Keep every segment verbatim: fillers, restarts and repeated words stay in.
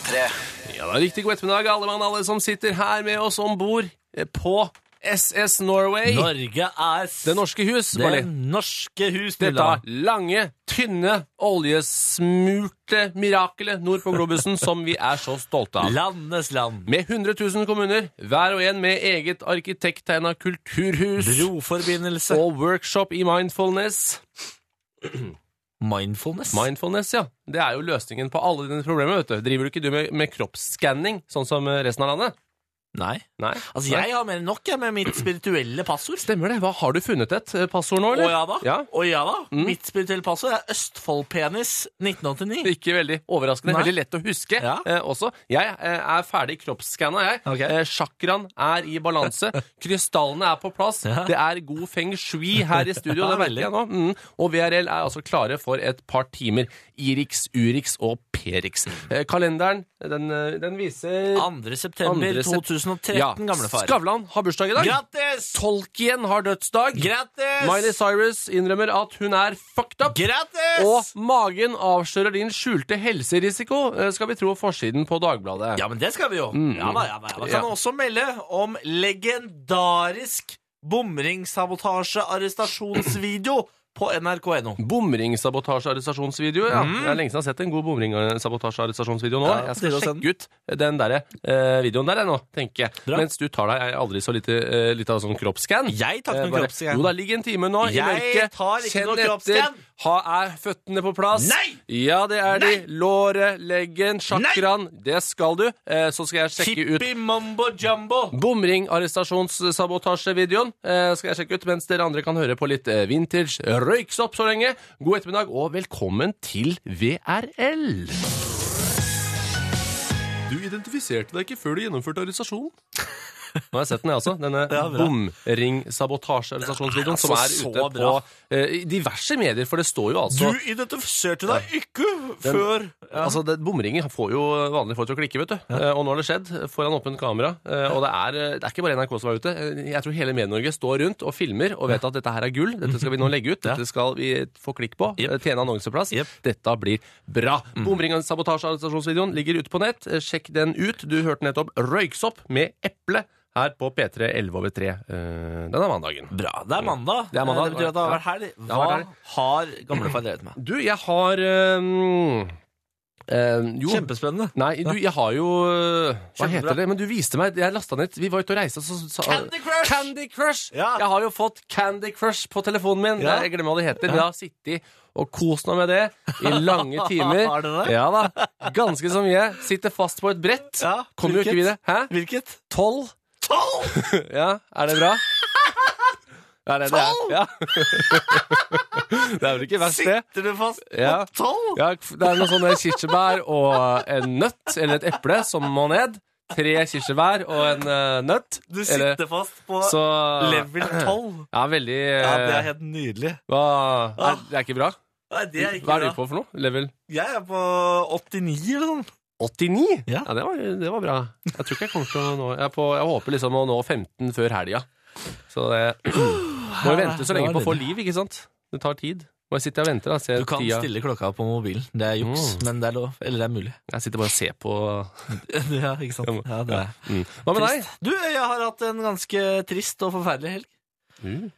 tre. Ja, det er riktig god ettermiddag, alle mann, alle som sitter her med oss ombord på S S Norway. Norge er Det norske hus, Det Barley. norske hus, Dette Nilla. lange, tynne, oljesmurte mirakelet nord på globusen som vi er så stolte av. Landenes land. Med hundre tusen kommuner, hver og en med eget arkitekttegna kulturhus Broforbindelse. og workshop i mindfulness. Mindfulness. Mindfulness, ja. Det er jo løsningen på alle dine problemer, vet du. Driver du ikke du med, med kroppsscanning, sånn som resten av landet? Nei. Nei. Altså, jeg har mer enn nok jeg, med mitt spirituelle passord. Stemmer det. Hva, har du funnet et eh, passord nå, eller? Å ja da. Ja. Å ja da. Mitt spirituelle passord er Østfoldpenis nitten åttini. Ikke veldig overraskende. Nei. Veldig lett å huske Ja. eh, også. Jeg eh, er ferdig kroppsscanna, jeg. Ok. Eh, chakraen er i balanse. Krystallene er på plass. Ja. Det er god feng shui her i studio. Ja, Det merker jeg nå. Mm. Og V R L er altså klare for et par timer. Irix, Urix og Perix. Eh, kalenderen, den, eh, den viser andre september Andre sep- to tusen og tretten, Ja. gamlefar. Skavlan har bursdag i dag. Grattis! Tolkien har dødsdag. Grattis! Miley Cyrus innrømmer at hun er fucked up. Grattis! Og magen avslører din skjulte helserisiko, eh, skal vi tro forsiden på Dagbladet. Ja, men det skal vi jo. Ja da, ja da. Da kan Ja. vi også melde om legendarisk bomringsabotasje-arrestasjonsvideo på N R K punktum no. Bomringsabotasje-arrestasjonsvideo, ja. Det er lenge siden jeg har sett en god bomringsabotasje-arrestasjonsvideo nå. Ja, Jeg skal det er jo sjekke ut den der, eh, videoen der jeg nå, tenker jeg. Bra. Mens du tar deg aldri så lite, eh, litt av sånn kroppsscan. Jeg tar ikke Eh, noen bare- kroppsscan. Jo, da ligger en time nå i Jeg mørket. tar ikke Kjenn noe etter. kroppsscan. Ha, er føttene på plass? Nei! Ja, det er de. Nei! Låret, leggen, chakraen. Det skal du. Eh, så skal jeg sjekke ut Tippi mambo jumbo. Bomring-arrestasjonssabotasjevideoen eh, skal jeg sjekke ut, mens dere andre kan høre på litt eh, vintage røyksopp så lenge. God ettermiddag og velkommen til V R L. Du identifiserte deg ikke før du gjennomførte arrestasjonen. Nå har jeg sett den, jeg også. Denne Ja, bra. bomring-sabotasje-arrestasjonsvideoen som Ja, er altså, ute så på bra. eh, diverse medier, for det står jo altså Du identifiserte deg ikke før ja. Altså, det, Bomringen får jo vanlige folk til å klikke, vet du. Eh, og nå har det skjedd foran åpent kamera. Eh, og det er, det er ikke bare N R K som er ute. Eh, Jeg tror hele Medie-Norge står rundt og filmer og vet at dette her er gull. Dette skal vi nå legge ut. Dette skal vi få klikk på. Yep. eh, Tjene annonseplass. Yep. Dette blir bra. Mm. Bomring-sabotasje-arrestasjonsvideoen ligger ute på nett. Eh, Sjekk den ut. Du hørte nettopp Røyksopp med eple her på P tre elleve over tre eh, denne mandagen. Bra. Det er mandag. Det er mandag. Det betyr at det har vært helg. Det Hva har vært helg. har gamlefar drevet med? Du, jeg har eh, eh, jo. Kjempespennende. Nei, du, jeg har jo øh, Hva Kjempebra. heter det? Men du viste meg Jeg lastet ned Vi var ute og reiste så, så, Candy Crush! Candy Crush! Ja. Jeg har jo fått Candy Crush på telefonen min. Ja. Jeg glemmer hva det heter. Men jeg har sittet og kost meg med det i lange timer. Har du det? Ja da. Ganske så mye. Sitter fast på et brett. Ja, Kommer jo ikke hvilket? videre. Hæ? Hvilket? Tolv. Tolv! Ja, er det bra? Ja, det, det er, ja. Det er vel ikke verst, det. Sitter du fast Ja. på tolv? Ja, det er noen sånne kirsebær og en nøtt, eller et eple, som må ned. Tre kirsebær og en uh, nøtt. Du sitter Eller- fast på så, level tolv. Ja, veldig Ja, det er eh, helt nydelig. hva, er, Det er ikke bra? Nei, det er ikke Hva er du bra. på for noe? Level Jeg er på åttini eller sånn. åttini? Ja. det, var, det var bra. Jeg tror ikke jeg kommer til å nå Jeg, er på, jeg håper liksom å nå femten før helga. Så det må jo vente så lenge på å få liv, ikke sant? Det tar tid. Må jeg sitte og vente, da. Se Du kan tida. stille klokka på mobilen. Det er juks, Mm. men det er lov. Eller det er mulig. Jeg sitter bare og ser på Ja, ikke sant? Ja, det er mm. Hva med deg? trist. Du, jeg har hatt en ganske trist og forferdelig helg. Mm.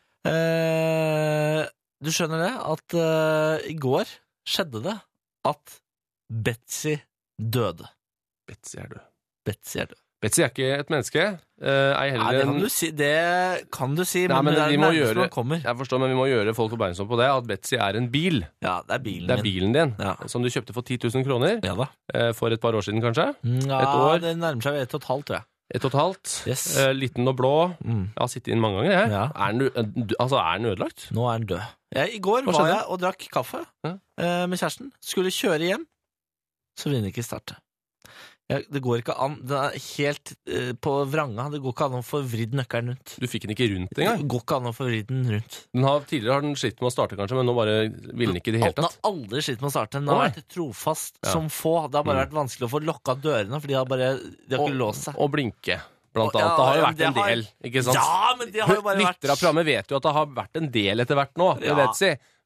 Eh, du skjønner det, at eh, i går skjedde det at Betsy døde. Betsy er død. Betsy er død. Betsy er ikke et menneske. Uh, ei Nei, heller det en kan du si, det kan du si Nei, men, men det er vi det må nærmeste gjøre- man kommer. Jeg forstår, men vi må gjøre folk oppmerksom på det, at Betsy er en bil. Ja, det er bilen Det er min. bilen din, Ja. som du kjøpte for ti tusen kroner Ja da. eh, for et par år siden, kanskje. Ja, Et år. det nærmer seg ett og et halvt, tror jeg. Et og et halvt. Yes. Eh, liten og blå. Mm. Jeg har sittet inn mange ganger, jeg. Ja. Er, den, u- altså, er den ødelagt? Nå er den død. Jeg, I går Hva var skjedde? jeg og drakk kaffe Ja. eh, med kjæresten. Skulle kjøre hjem, så vil den ikke starte. Jeg, det går ikke an. Den er helt eh, på vranga. Det går ikke an å få vridd nøkkelen rundt. Du fikk den ikke rundt Det engang. går ikke an å få vridd den rundt. Den har, tidligere har den slitt med å starte, kanskje, men nå bare vil den ikke i det hele Den tatt. har aldri slitt med å starte. Den har Oi. vært trofast Ja. som få. Det har bare Mm. vært vanskelig å få lokka dørene, for de har bare De har ikke låst seg. Og blinke, blant Og- annet. ja, det har jo ja, vært det en har- del, ikke sant? Ja, men det har jo bare vært Lyttere av programmet vet jo at det har vært en del etter hvert nå, med Ja. Betsy.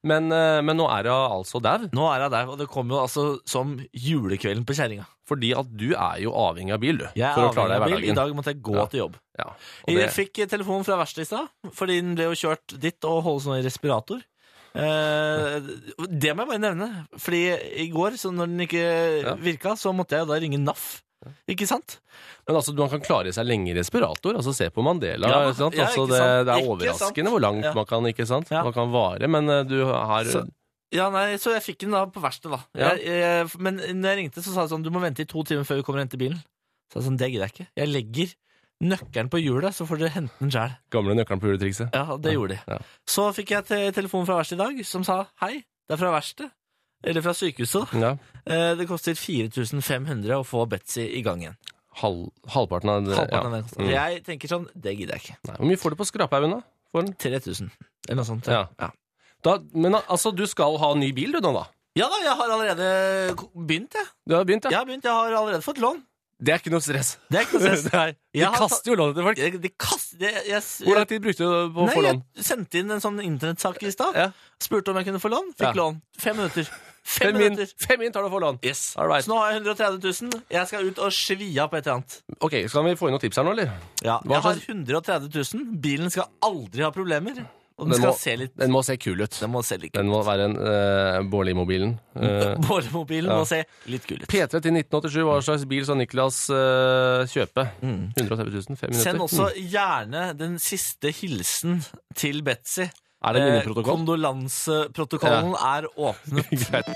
Men, eh, men nå er hun altså der. Nå er jeg der, og det kommer jo altså som julekvelden på kjerringa. Fordi at du er jo avhengig av bil, du. Jeg er for å klare deg i avhengig av bil. I hverdagen. dag måtte jeg gå Ja. til jobb. Ja, og det, Jeg fikk telefon fra verkstedet i stad, fordi den ble jo kjørt dit og holdt sånn i respirator. Eh, det må jeg bare nevne, fordi i går, så når den ikke Ja. virka, så måtte jeg jo da ringe N A F. Ikke sant? men altså, man kan klare seg lenge i respirator. Altså, se på Mandela. Ja, ikke sant? ja, Altså, ikke det, sant? det er Ikke overraskende sant? hvor langt Ja. man kan ikke sant? Ja. Man kan vare, men eh, du har Så- Ja, nei, Så jeg fikk den da på verkstedet, da. Ja. Jeg, jeg, men når jeg ringte, så sa jeg sånn, du må vente i to timer før vi kommer og henter bilen. Så jeg sånn, det gidder jeg ikke. Jeg legger nøkkelen på hjulet, så får dere hente den selv. gamle nøkkelen på juletrikset. Ja, det gjorde de. Ja. Så fikk jeg te telefon fra verkstedet i dag, som sa, hei, det er fra verkstedet. Eller fra sykehuset. Ja. Eh, Det koster fire tusen fem hundre å få Betsy i gang igjen. Halv, halvparten av det. Halvparten av ja. det koster. Mm. Jeg tenker sånn, det gidder jeg ikke. Nei, hvor mye får du på skraphaugen, da? For den? tre tusen, eller noe sånt. Ja. ja. Da, men altså, du skal ha ny bil, du nå, da? Ja da, jeg har allerede begynt, jeg. Du har begynt, Jeg ja? har begynt, jeg har allerede fått lån. Det er ikke noe stress. Det er ikke noe stress. Nei, de Jeg har kaster jo lånet til folk. De, de kast, de, jeg, Hvor lang tid brukte du på å få Nei, lån? jeg sendte inn en sånn internettsak i stad. Ja. Spurte om jeg kunne få lån. Fikk Ja. lån. Fem minutter. Fem, Fem inn, minutter. fem inn tar du å få lån. Yes. All right. Så nå har jeg hundre og tretti tusen. Jeg skal ut og svi av på et eller annet. Ok, skal vi få inn noen tips her nå, eller? Ja, Hva jeg har slags- hundre og tretti tusen. Bilen skal aldri ha problemer. Og den, Den skal må- se litt Den må se kul ut. Den må se litt Den må være en uh, Bårli-mobilen. Uh, Bårmobilen ja. må se litt kul ut. P tre til nitten åttisju, hva slags bil skal Niklas uh, kjøpe? hundre og tretti tusen, fem minutter. Send også gjerne den siste hilsen til Betsy. Er det en Eh, minneprotokoll? Kondolanseprotokollen er åpnet. Greit.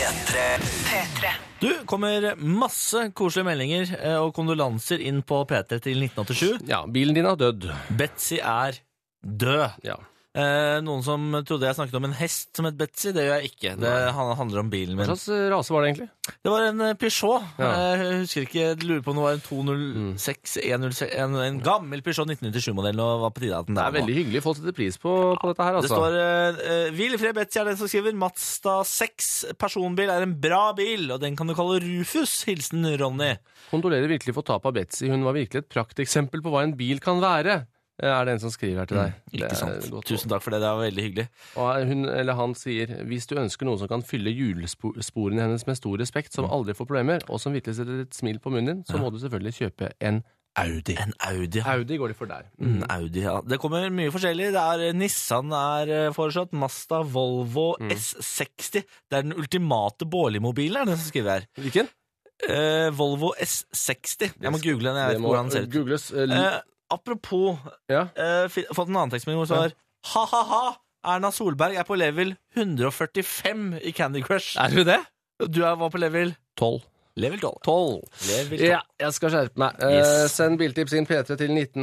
P tre. Du, kommer masse koselige meldinger eh, og kondolanser inn på P tre til nitten åttisju. Ja, bilen din har dødd. Betsy er død. Ja. Eh, noen som trodde jeg snakket om en hest som het Betsy. Det gjør jeg ikke. Det han- handler om bilen Hva min. slags uh, rase var det egentlig? Det var en eh, Peugeot. Ja. Eh, Jeg husker ikke, jeg lurer på om det var en to null seks en null seks, en, en gammel Peugeot nitten nittisju-modell. Og var på tide at den Det der er nå. veldig hyggelig folk setter pris på, på dette her, Det altså. står uh, Hvil i fred, Betsy er den som skriver. Mazda seks personbil er en bra bil, og den kan du kalle Rufus. Hilsen Ronny. Kondolerer virkelig for tapet av Betsy. Hun var virkelig et prakteksempel på hva en bil kan være. Er det en som skriver her til deg? Det Ikke er sant. godt. Tusen takk for det, det var veldig hyggelig. Og hun eller han sier hvis du ønsker noe som kan fylle julesporene hennes med stor respekt, som aldri får problemer, og som virkelig setter et smil på munnen din, så må du selvfølgelig kjøpe en Audi. En Audi. Audi går de for der. En Audi, ja. Det kommer mye forskjellig. Det er Nissan er eh, foreslått, Mazda, Volvo, S seksti. Det er den ultimate Bårli-mobilen, er det som skriver her. Hvilken? Eh, Volvo S seksti. Jeg må google den, jeg vet Det ikke må hvordan den ser ut. googles. eh, li- Eh, apropos, ja. eh, fi- fått en annen tekstmelding hvor det står ha-ha-ha, Erna Solberg er på level hundre og førtifem i Candy Crush. Er du det? Du er, var på level Tolv. level tolv. Tolv. Level tolv. Ja, jeg skal skjerpe meg. Eh, Yes. send biltips inn P tre til nitten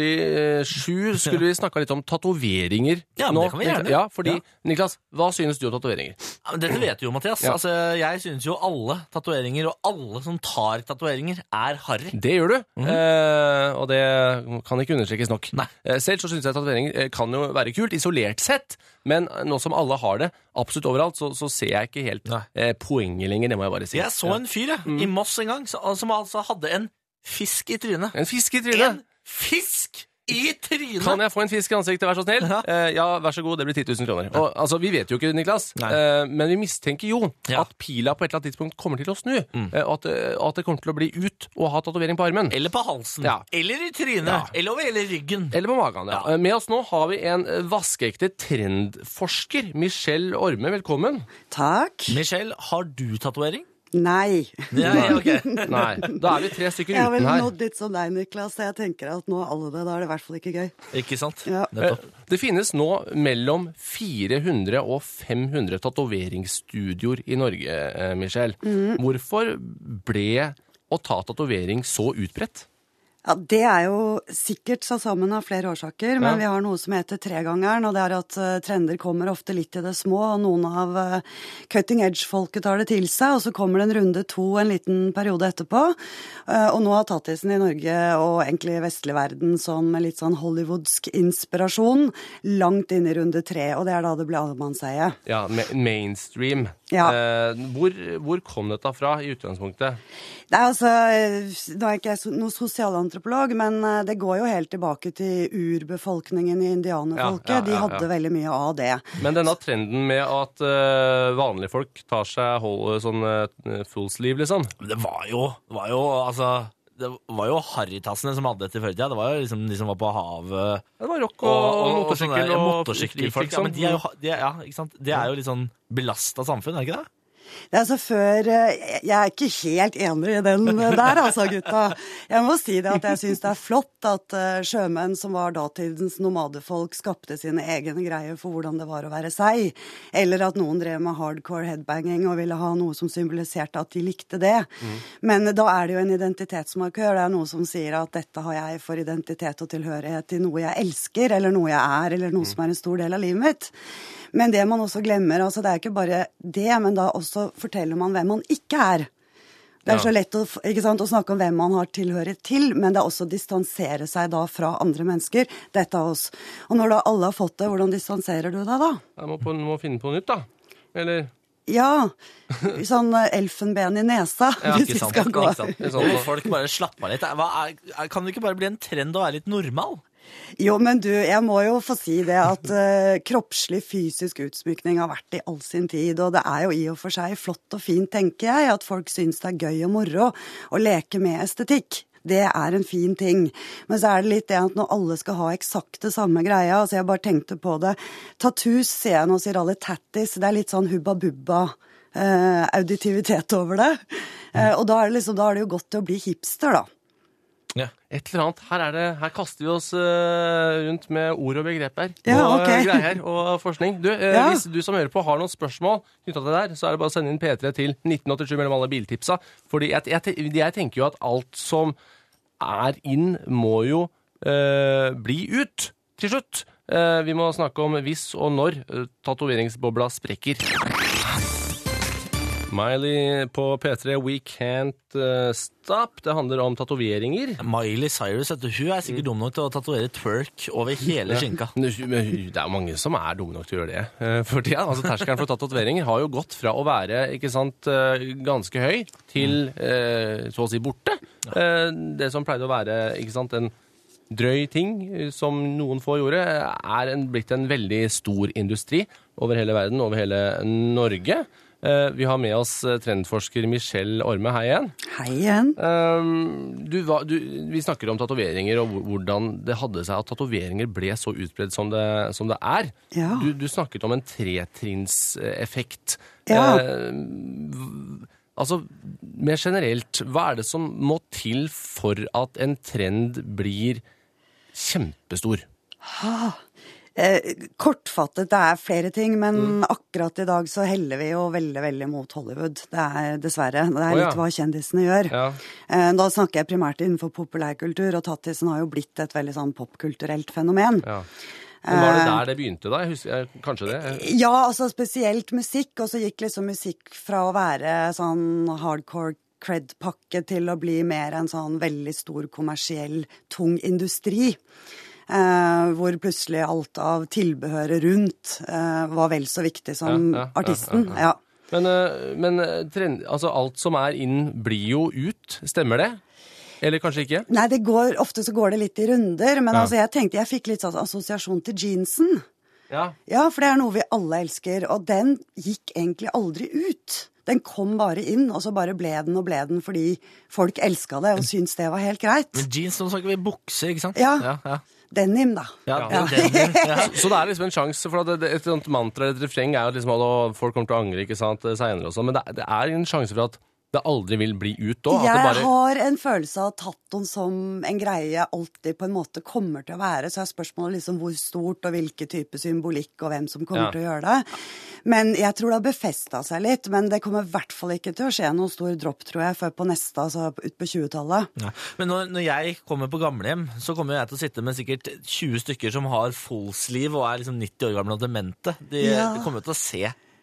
åttisju. Skulle vi snakka litt om tatoveringer Ja, men nå? det kan vi gjerne. Ja, fordi, Ja. Niklas, hva synes du om tatoveringer? Ja, men dette vet du jo, Mathias. Ja. Altså, jeg synes jo alle tatoveringer, og alle som tar tatoveringer, er harry. Det gjør du, eh, og det kan ikke understrekes nok. Nei. Eh, selv så synes jeg tatoveringer eh, kan jo være kult, isolert sett, men nå som alle har det absolutt overalt, så, så ser jeg ikke helt Nei. eh, poenget lenger, det må jeg bare si. Jeg så en fyr jeg, i Moss en gang, som som altså hadde en fisk i trynet. En fisk i trynet! En fisk i trynet! Kan jeg få en fisk i ansiktet, vær så snill? Ja. Eh, ja, vær så god, det blir ti tusen kroner. Og, altså, vi vet jo ikke, Niklas, Nei. eh, men vi mistenker jo Ja. at pila på et eller annet tidspunkt kommer til å snu, eh, og at, eh, at det kommer til å bli ut og ha tatovering på armen. Eller på halsen. Ja. Eller i trynet. Ja. Eller over hele ryggen. Eller på magen, ja. Ja. Eh, Med oss nå har vi en eh, vaskeekte trendforsker, Michelle Orme, velkommen. Takk. Michelle, har du tatovering? Nei. Nei, ok. Nei, da er vi tre stykker Jeg har vel uten her. nådd dit som deg, Niklas, så jeg tenker at nå er alle det. Da er det i hvert fall ikke gøy. Ikke sant? Ja. Nettopp. Eh, Det finnes nå mellom fire hundre og fem hundre tatoveringsstudioer i Norge, eh, Michelle. Mm. Hvorfor ble å ta tatovering så utbredt? Ja, Det er jo sikkert satt sammen av flere årsaker, men Ja. vi har noe som heter tregangeren, og det er at uh, trender kommer ofte litt i det små, og noen av uh, cutting edge-folket tar det til seg, og så kommer det en runde to en liten periode etterpå. Uh, og nå har tattisen i Norge og egentlig vestlig verden sånn med litt sånn hollywoodsk inspirasjon langt inn i runde tre, og det er da det blir allemannseie. Ja, ma mainstream. Ja. Eh, hvor, hvor kom dette fra i utgangspunktet? Det er altså, Nå er ikke jeg so- noen sosialantropolog, men eh, det går jo helt tilbake til urbefolkningen i indianerfolket. Ja, ja, ja, De ja. hadde veldig mye av det. Men denne trenden med at eh, vanlige folk tar seg hold, sånn uh, fullsliv, liksom. Det var jo, det var jo altså det var jo harrytassene som hadde dette i førtida. Det var jo liksom de som var på havet. Det var rock og, og motorsykkel sånne- og, motorsykkelfolk. liksom. Ja, men de er jo, de er, ja, ikke sant? Det er jo litt sånn belasta samfunn, er det ikke det? Det er altså før eh, Jeg er ikke helt enig i den der, altså, gutta. Jeg må si det at jeg syns det er flott at eh, sjømenn som var datidens nomadefolk, skapte sine egne greier for hvordan det var å være seg. Eller at noen drev med hardcore headbanging og ville ha noe som symboliserte at de likte det. Mm. Men da er det jo en identitetsmarkør. Det er noe som sier at dette har jeg for identitet og tilhørighet til noe jeg elsker, eller noe jeg er, eller noe mm. som er en stor del av livet mitt. Men det man også glemmer, altså det er ikke bare det, men da også forteller man hvem man ikke er. Det er Ja. så lett å, ikke sant, å snakke om hvem man har tilhørighet til, men det er også å distansere seg da fra andre mennesker. Dette er oss. Og når da alle har fått det, hvordan distanserer du deg da? Jeg må, på, må finne på nytt, da. Eller Ja, sånn eh, elfenben i nesa, Ja, hvis Ikke vi sant? skal gå. Ikke sant? Sånn. Hvor folk bare slapper av litt. Hva er, er- kan det ikke bare bli en trend å være litt normal? Jo, men du, jeg må jo få si det at uh, kroppslig fysisk utsmykning har vært i all sin tid, og det er jo i og for seg flott og fint, tenker jeg, at folk syns det er gøy og moro å leke med estetikk. Det er en fin ting. Men så er det litt det at når alle skal ha eksakt det samme greia, altså jeg bare tenkte på det. Tattoos ser jeg nå, sier alle tattis, det er litt sånn hubba-bubba uh, auditivitet over det. Uh, og da er, det liksom, da er det jo godt til å bli hipster, da. Ja. et eller annet. Her, er det, her kaster vi oss uh, rundt med ord og begreper Ja, og ok. uh, greier og forskning. Du, uh, Ja. Hvis du som hører på har noen spørsmål knyttet til det der, så er det bare å sende inn P tre til nitten åttisju mellom alle biltipsa. Fordi jeg, jeg, jeg tenker jo at alt som er inn, må jo uh, bli ut til slutt. Uh, vi må snakke om hvis og når uh, tatoveringsbobla sprekker. Miley på P tre, We Can't uh, Stop. Det handler om tatoveringer. Miley Cyrus, vet du, hun er sikkert dum nok til å tatovere twerk over hele skinka. Men Det er jo mange som er dumme nok til å gjøre det eh, for tida. Altså, terskelen for å ta tatoveringer har jo gått fra å være ikke sant, eh, ganske høy til eh, så å si borte. Eh, Det som pleide å være ikke sant, en drøy ting eh, som noen få gjorde, er en, blitt en veldig stor industri over hele verden, over hele Norge. Eh, Vi har med oss eh, trendforsker Michelle Orme. Hei igjen. Hei igjen. Um, du, var- du, vi snakker om tatoveringer og hvor- hvordan det hadde seg at tatoveringer ble så utbredt som det, som det er. Ja. Du, du snakket om en tretrinnseffekt. Ja. Eh, v- altså, mer generelt, hva er det som må til for at en trend blir kjempestor? Eh, kortfattet, det er flere ting, men akkurat i dag så heller vi jo veldig, veldig mot Hollywood. Det er dessverre. Det er Å, litt ja. hva kjendisene gjør. Ja. Eh, da snakker jeg primært innenfor populærkultur, og tattisen har jo blitt et veldig sånn popkulturelt fenomen. Ja. Men var det der det begynte, da? Jeg husker, jeg, kanskje det? Ja, altså spesielt musikk, og så gikk liksom musikk fra å være sånn hardcore cred-pakke til å bli mer en sånn veldig stor kommersiell, tung industri. Eh, hvor plutselig alt av tilbehøret rundt eh, var vel så viktig som Ja, ja, ja, artisten. ja, Ja, Men, eh, men eh, trend, altså, alt som er inn, blir jo ut. Stemmer det? Eller kanskje ikke? Nei, det går, ofte så går det litt i runder, men Ja. altså jeg tenkte, jeg fikk litt sånn assosiasjon til jeansen. Ja. Ja, for det er noe vi alle elsker, og den gikk egentlig aldri ut. Den kom bare inn, og så bare ble den og ble den fordi folk elsket det og syntes det var helt greit. Men jeans, nå snakker vi bukse, ikke sant? Ja. ja, ja. Denim, da. Ja, Ja. det er den, ja. Så det er liksom en sjanse, for at det, et sånt mantra, et refreng er jo liksom at folk kommer til å angre, ikke sant, senere og sånn, men det, det er en sjanse for at det aldri vil bli ut da. At det Jeg bare, har en følelse av tattoen som en greie jeg alltid på en måte kommer til å være, så er spørsmålet liksom hvor stort og hvilke type symbolikk og hvem som kommer Ja. til å gjøre det. Men jeg tror det har befestet seg litt, men det kommer i hvert fall ikke til å skje noen stor dropp, tror jeg, før på neste, altså ut på tjuetallet. Ja. Men når, når jeg kommer på gamlehjem, så kommer jeg til å sitte med sikkert tjue stykker som har full sleeve og er liksom nitti år gamle og demente. De, Ja. de kommer til å se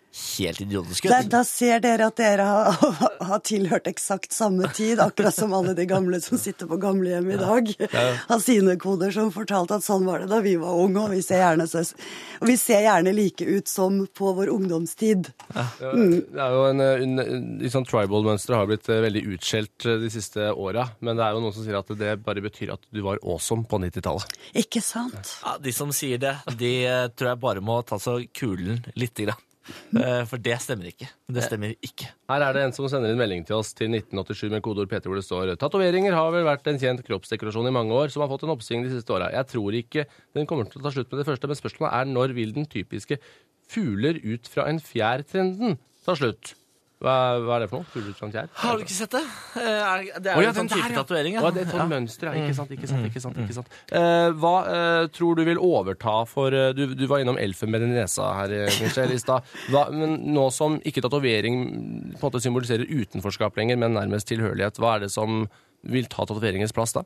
helt idiotisk ut. Da, da ser dere at dere har, har tilhørt eksakt samme tid, akkurat som alle de gamle som sitter på gamlehjem i dag. Har sine koder som fortalte at sånn var det da vi var unge, og vi ser gjerne, så, og vi ser gjerne like ut som på vår ungdomstid. Ja. Mm. Det er jo en, en, en sånn tribal-mønster har blitt veldig utskjelt de siste åra, men det er jo noen som sier at det bare betyr at du var awesome på nittitallet. Ikke sant? Ja, de som sier det, de tror jeg bare må ta så kulen litt grann. For det stemmer ikke. Det stemmer ikke. Her er det en som sender en melding til oss til nitten åttisju med kodeord P tre hvor det står tatoveringer har vel vært en kjent kroppsdekorasjon i mange år som har fått en oppsving de siste åra. Jeg tror ikke den kommer til å ta slutt med det første, men spørsmålet er når vil den typiske fugler ut fra en fjær-trenden ta slutt? Hva, hva er det for noe? Fugler ut fra en fjær? Har du ikke sett det? Det er oh, ja, en sånn type tatovering. Ja. Det er et sånt ja. mønster, ja. Ikke sant, ikke sant, ikke sant, ikke sant. Uh, hva uh, tror du vil overta for uh, du, du var innom elfen med din nesa her, Michelle, i stad. Men nå som ikke tatovering på en måte symboliserer utenforskap lenger, men nærmest tilhørighet, hva er det som vil ta tatoveringens plass da?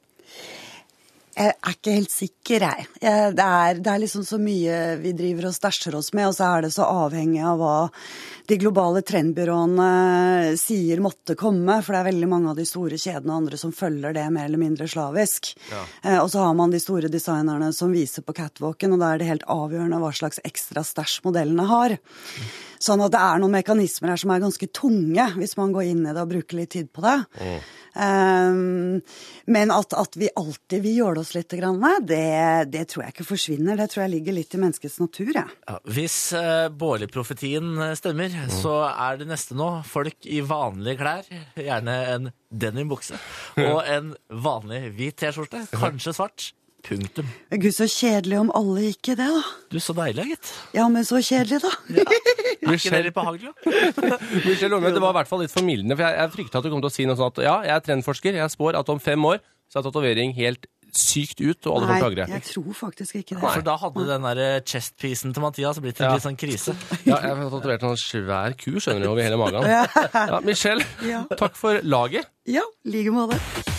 Jeg er ikke helt sikker, jeg. Det er, det er liksom så mye vi driver og stæsjer oss med, og så er det så avhengig av hva de globale trendbyråene sier måtte komme, for det er veldig mange av de store kjedene og andre som følger det mer eller mindre slavisk. Ja. Eh, og så har man de store designerne som viser på catwalken, og da er det helt avgjørende hva slags ekstra stæsj modellene har. Mm. Sånn at det er noen mekanismer her som er ganske tunge, hvis man går inn i det og bruker litt tid på det. Mm. Um, men at, at vi alltid vil gjøre oss litt, det, det tror jeg ikke forsvinner. Det tror jeg ligger litt i menneskets natur. Ja. Ja, hvis uh, Bårli-profetien stemmer, mm. så er det neste nå folk i vanlige klær, gjerne en denim-bukse, og en vanlig hvit t-skjorte, kanskje svart. Punktum. Gud, så kjedelig om alle ikke det, da. Du, så deilig, gitt. Ja, men så kjedelig, da. Ja. Er ikke det litt behagelig, da? Michelle Orme, det var i hvert fall litt formildende, for jeg, jeg fryktet at du kom til å si noe sånn at ja, jeg er trendforsker, jeg spår at om fem år så er tatovering helt sykt ut, og alle får klagere. Nei, jeg tror faktisk ikke det. Nei, for da hadde den der chest-piecen til Mathias blitt en ja. litt sånn krise. Ja, jeg har tatovert en svær ku, skjønner du, over hele magen. Ja, Michelle, ja. Takk for laget. Ja, like måte.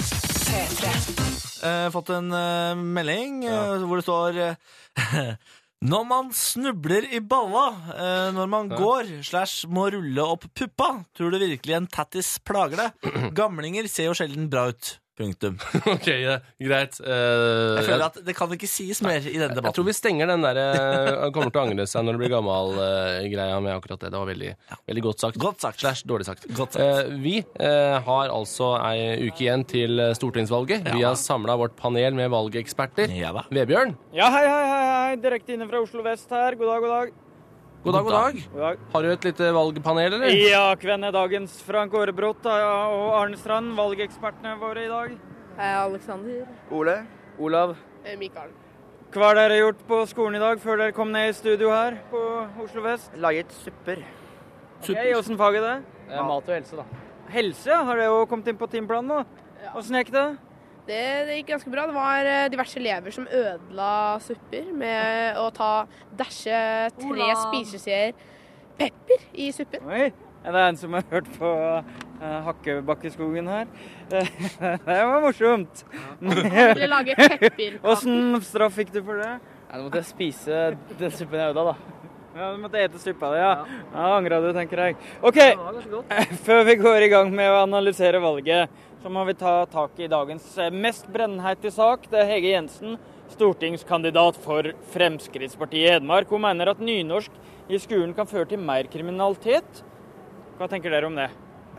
Uh, fått en uh, melding uh, ja. hvor det står uh, når man snubler i balla uh, når man ja. går slash må rulle opp puppa, tror du virkelig en tattis plager deg? Gamlinger ser jo sjelden bra ut. Punktum. Ok, ja, greit. Uh, jeg føler at det kan ikke sies mer i denne debatten. Jeg tror vi stenger den der uh, kommer til å angre seg når det blir gammel uh, greia med akkurat det. Det var veldig, ja. veldig godt sagt. Godt sagt. Slash dårlig sagt. Godt sagt. Uh, vi uh, har altså ei uke igjen til stortingsvalget. Ja. Vi har samlet vårt panel med valgeksperter. Ja, Vebjørn? Ja, hei, hei, hei, hei. Direkte inne fra Oslo Vest her. God dag, god dag. God dag, god dag. God dag. Har du et lite valgpanel, eller? Ja, hvem er dagens Frank Aarebrot og Arne Strand, valgekspertene våre i dag? Hei, Alexander. Ole. Olav. Eh, Mikael. Hva har dere gjort på skolen i dag, før dere kom ned i studio her på Oslo Vest? Laget supper. Supper? Okay, hvordan fag er det? Ja, mat og helse, da. Helse? Har det jo kommet inn på timeplanen nå? Ja. Hvordan gikk det? Det, det gikk ganske bra. Det var diverse elever som ødela supper med å ta dasje tre spiseskjeer pepper i suppen. Oi, er det en som har hørt på uh, Hakkebakkeskogen her? Det var morsomt. Ja. Han ville lage pepper. Hvordan straff fikk du for det? Ja, du måtte spise den suppen jeg ødela, da. Ja, du måtte ete suppa di, ja. Ja, angret du, tenker jeg. Ok, før vi går i gang med å analysere valget, så må vi ta tak i dagens mest brennheite sak. Det er Hege Jensen, stortingskandidat for Fremskrittspartiet i Hedmark. Hun mener at nynorsk i skolen kan føre til mer kriminalitet. Hva tenker dere om det?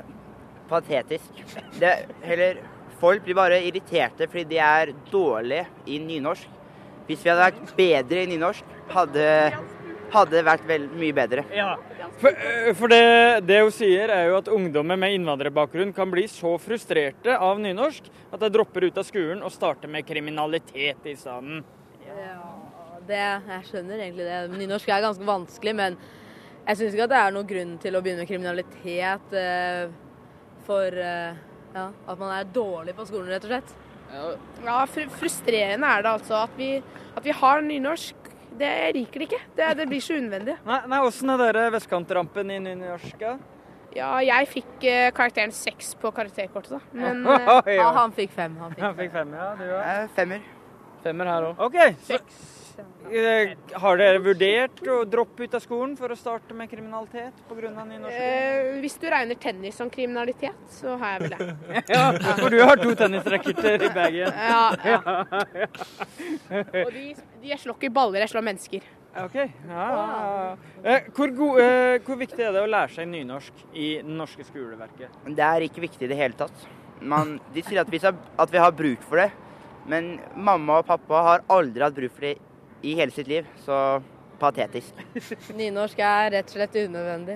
Patetisk. Det, heller, folk blir bare irriterte fordi de er dårlige i nynorsk. Hvis vi hadde vært bedre i nynorsk, hadde... hadde det vært vel mye bedre. Ja, for, for det, det hun sier er jo at ungdommer med innvandrerbakgrunn kan bli så frustrerte av nynorsk at de dropper ut av skolen og starter med kriminalitet i stedet. Ja, det, jeg skjønner egentlig det. Nynorsk er ganske vanskelig, men jeg synes ikke at det er noen grunn til å begynne med kriminalitet eh, for eh, ja, at man er dårlig på skolen, rett og slett. Ja, fr frustrerende er det altså at vi, at vi har nynorsk. Det jeg liker det ikke. Det, det blir så unødvendig. Nei, nei, hvordan er dere vestkantrampen i nynorsk? Ja, jeg fikk uh, karakteren seks på karakterkortet, da. Men uh, ja, han fikk fem. Han fikk, han fikk fem, ja. Du ja. Femmer. Femmer her også. Ok, så, Eh, Har dere vurdert å droppe ut av skolen for å starte med kriminalitet på grunn av nynorsk? Eh, hvis du regner tennis som kriminalitet, så har jeg vel det. Ja, for du har to tennisracketter i bagen. Ja, ja. Og de, de jeg slår ikke baller, jeg slår mennesker. Ok, ja, ja, ja. Eh, Hvor, go eh, hvor viktig er det å lære seg nynorsk i det norske skoleverket? Det er ikke viktig i det hele tatt. Man, de sier at vi, skal, at vi har bruk for det, men mamma og pappa har aldri hatt bruk for det i hele sitt liv, så patetisk. Nynorsk er rett og slett unødvendig.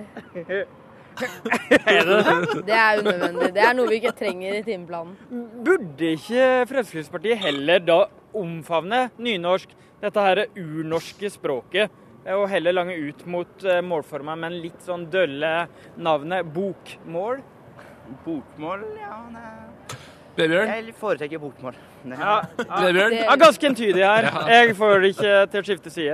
Er det det? Det er unødvendig. Det er noe vi ikke trenger i timeplanen. Burde ikke Fremskrittspartiet heller da omfavne nynorsk, dette her urnorske språket, og heller lange ut mot uh, målforma, men litt sånn dølle navnet bokmål? Bokmål, ja, nei. Vebjørn? Jeg foretrekker bokmål. Ja, ja. Vebjørn? Ja, ganske entydig her. Jeg får det ikke til å skifte side.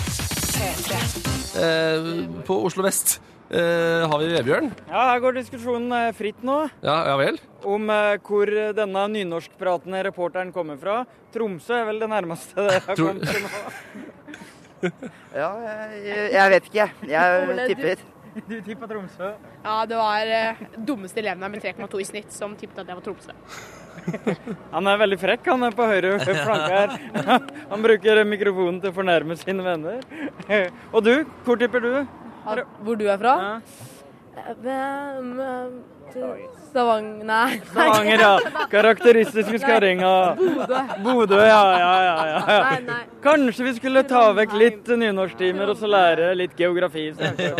Eh, på Oslo Vest eh, har vi Vebjørn. Ja, her går diskusjonen eh, fritt nå. Ja, ja vel. Om eh, hvor denne nynorskpratende reporteren kommer fra. Tromsø er vel det nærmeste det har Tror- kommet til nå. Ja, jeg, jeg vet ikke. Jeg tipper. Du tipper Tromsø. Ja, det var eh, dummeste elevene med tre komma to i snitt som tippet at det var Tromsø. Han er veldig frekk, han er på høyre flanke her. Han bruker mikrofonen til å fornærme sine venner. Og du, hvor tipper du? At, hvor du er fra? Ja. Hvem, eh, Stavanger, nei. Stavanger, ja. Karakteristiske skarringer. Bodø. Bodø, ja, ja, ja, ja. Nei, nei. Kanskje vi skulle ta vekk litt nynorsktimer og så lære litt geografi. Det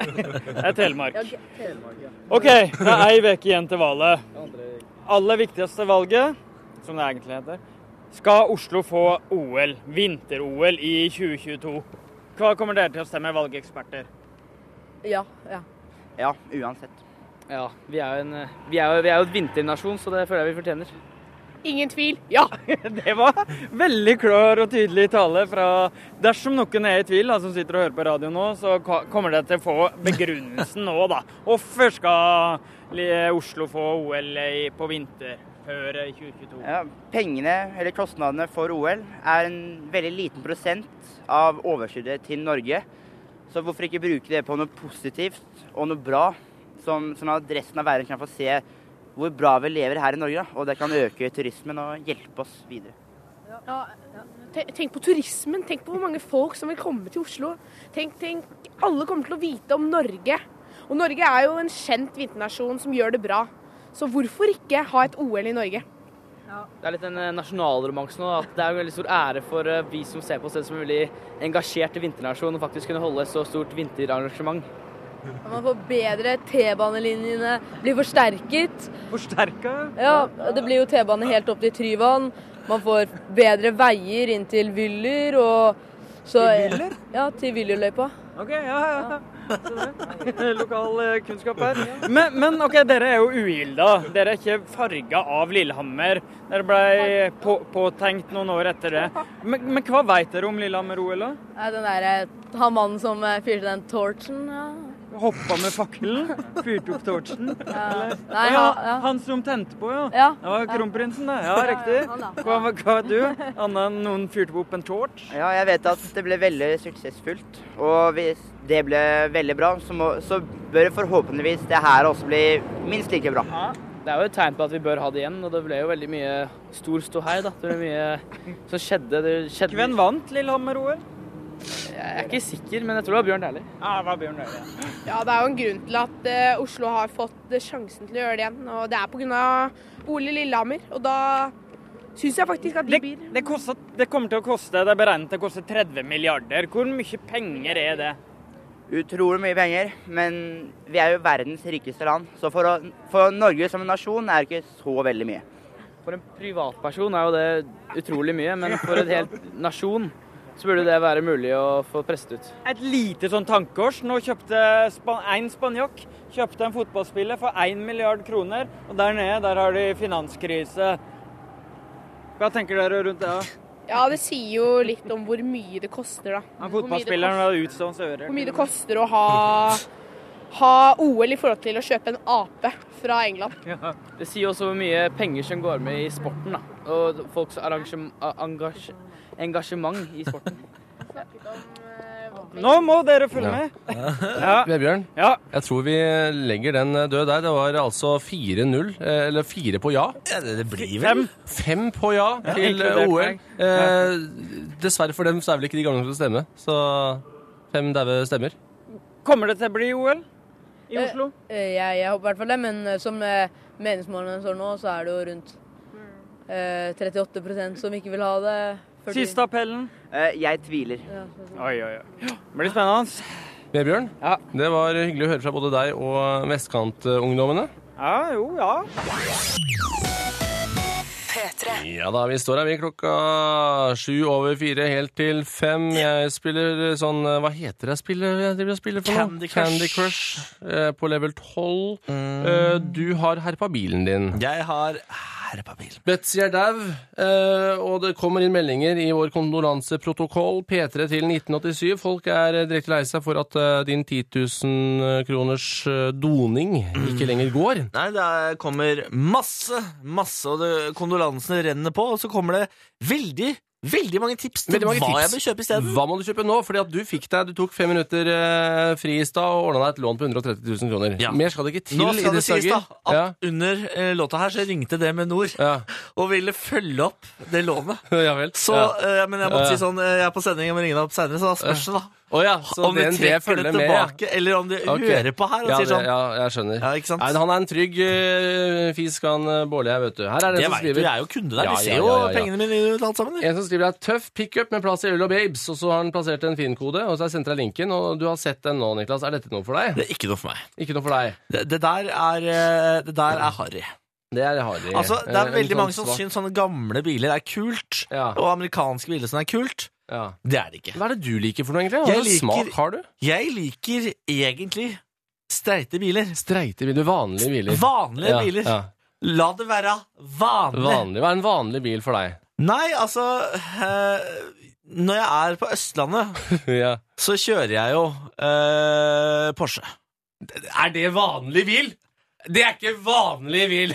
er Telemark. Ja, Telemark, ja. Ok, det er ei veke igjen til valget. Aller viktigste valget, som det egentlig heter, skal Oslo få O L, vinter-O L i tjue tjueto. Hva kommer dere til å stemme, valgeksperter? Ja, ja. Ja, uansett. Ja, vi er jo en, vi er jo, vi er jo et vinternasjon, så det føler jeg vi fortjener. Ingen tvil. Ja! Det var veldig klar og tydelig tale fra dersom noen er i tvil, da, som sitter og hører på radio nå, så kommer det til å få begrunnelsen nå, da. Hvorfor skal Oslo få O L på vinter før tjue tjueto? Ja, pengene, eller kostnadene for O L, er en veldig liten prosent av overskuddet til Norge. Så hvorfor ikke bruke det på noe positivt og noe bra, som, sånn at resten av verden kan få se hvor bra vi lever her i Norge, da, og det kan øke turismen og hjelpe oss videre. Ja, te- tenk på turismen, tenk på hvor mange folk som vil komme til Oslo. Tenk, tenk, alle kommer til å vite om Norge. Og Norge er jo en kjent vinternasjon som gjør det bra. Så hvorfor ikke ha et O L i Norge? Det er litt en nasjonalromanse nå, at det er en veldig stor ære for vi som ser på oss selv som en veldig engasjert vinternasjon, og faktisk kunne holde et så stort vinterarrangement. Man får bedre T-banelinjene, blir forsterket. Forsterket? Ja, det blir jo T-bane helt opp til Tryvann. Man får bedre veier inn til Vyller og så, Til Vyller? Ja, til Vyllerløypa. Ok, ja, ja. Lokal eh, kunnskap her. Men, men ok, dere er jo uhilda. Dere er ikke farga av Lillehammer. Dere ble på, påtenkt noen år etter det. Men, men hva vet dere om Lillehammer-O L? Ja, den der, han mannen som eh, fyrte den torchen, ja. Hoppa med fakkelen, fyrte opp torchen. Ja. Eller? Nei, ja, ja, ja. Han som tente på, ja. Ja. Det var kronprinsen, det. Ja, riktig. han da. Hva, hva vet du? Annet enn noen fyrte opp en torch? Ja, jeg vet at det ble veldig suksessfullt, og hvis det ble veldig bra, så, må, så bør forhåpentligvis det her også bli minst like bra. Ja. Det er jo et tegn på at vi bør ha det igjen, og det ble jo veldig mye stor ståhei, da. Det ble mye som skjedde. Det skjedde. Hvem vant Lillehammer-O L? Jeg er ikke sikker, men jeg tror det var Bjørn Dæhlie. Ja, det var Bjørn Dæhlie. Ja, det er jo en grunn til at eh, Oslo har fått eh, sjansen til å gjøre det igjen. Og det er på grunn av O L i Lillehammer. Og da syns jeg faktisk at de Det, blir det, kostet, det kommer til å koste, det er beregnet til å koste tretti milliarder. Hvor mye penger er det? Utrolig mye penger, men vi er jo verdens rikeste land, så for, å, for Norge som en nasjon er det ikke så veldig mye. For en privatperson er jo det utrolig mye, men for en hel nasjon så burde det være mulig å få presset ut. Et lite sånn tankekors. Nå kjøpte span en spanjokk kjøpte en fotballspiller for én milliard kroner, og der nede der har de finanskrise. Hva tenker dere rundt det? Da? Ja, det sier jo litt om hvor mye det koster, da. Han Hvor mye det fotballspilleren koster- har utstående ører. Hvor mye det koster å ha, ha O L i forhold til å kjøpe en ape fra England. Ja. Det sier også hvor mye penger som går med i sporten, da. Og folks arrangem- a- engasj engasjement i sporten. Nå må dere følge Ja. med. Ja. Vebjørn, Ja. jeg tror vi legger den død der. Det var altså fire null, eh, eller fire på ja. Ja, det, det blir vel. Fem. Fem på ja til eh, inkludert O L. meg. Eh, dessverre for dem så er vel ikke de gamle til å stemme, så fem daue stemmer. Kommer det til å bli O L i Oslo? Eh, Jeg, jeg håper i hvert fall det, men eh, som eh, meningsmålene står nå, så er det jo rundt eh, trettiåtte prosent som ikke vil ha det. førti Siste appellen. Eh, jeg tviler. Ja, så- så- Oi, oi, oi. Blir spennende. Vebjørn, Ja. det var hyggelig å høre fra både deg og vestkantungdommene. Ja, jo, ja. P tre. Ja da, vi står her vi klokka sju over fire, helt til fem. Jeg spiller sånn, hva heter det jeg spiller, jeg driver og spiller for noe? Candy Crush. Candy Crush eh, på level tolv. Eh, du har herpa bilen din. Jeg har herpa bilen. Betsy er dau, eh, og det kommer inn meldinger i vår kondolanseprotokoll P tre til nitten åttisyv. Folk er eh, direkte lei seg for at eh, din ti tusen kroners eh, doning ikke lenger går. Nei, det er- kommer masse, masse, og det, kondolansene renner på, og så kommer det veldig, veldig mange tips til Veldig mange hva tips. jeg bør kjøpe i stedet. Hva må du kjøpe nå? Fordi at du fikk deg, du tok fem minutter eh, fri i stad og ordna deg et lån på hundre og tretti tusen kroner. Ja. Mer skal det ikke til Nå i skal det disse sies da, dager. at Ja. under eh, låta her så ringte det med Nord, Ja. og ville følge opp det lånet. Ja vel. Så, ja. eh, men jeg måtte Ja. si sånn, eh, jeg er på sending, jeg må ringe deg opp senere, så da spørs det da. Å ja, så Om de den, det trekker det følger med. Ja. tilbake, eller om de Ok. hører på her og Ja, sier det, sånn. ja, jeg skjønner. Ja, ikke sant? Nei, han er en trygg uh, fisk, han uh, Bårli her, vet du. Her er det Det en som vet du, skriver jeg er jo kunde der, Ja, vi ser ja, jo ja, ja, ja. pengene mine ut alt sammen. En som skriver er tøff pickup med plass i øl og babes, og så har han plassert en fin-kode, og så har jeg sendt deg linken, og du har sett den nå, Niklas. Er dette noe for deg? Det er ikke noe for meg. Ikke noe for deg. Det, det der er, eh, det der er harry. Det er harry. Altså, det er Eh, en veldig sånn mange som svart- syns sånne gamle biler er kult, Ja. og amerikanske biler som er kult. Ja. Det er det ikke. Hva er det du liker for noe, egentlig? Hva Jeg slags liker- smak har du? Jeg liker egentlig streite biler. Streite biler, vanlige biler. Vanlige Ja, biler. ja. La det være vanlig. Vanlig. Hva er en vanlig bil for deg? Nei, altså eh, når jeg er på Østlandet, Ja. så kjører jeg jo eh, Porsche. Er det vanlig bil? Det er ikke vanlig bil!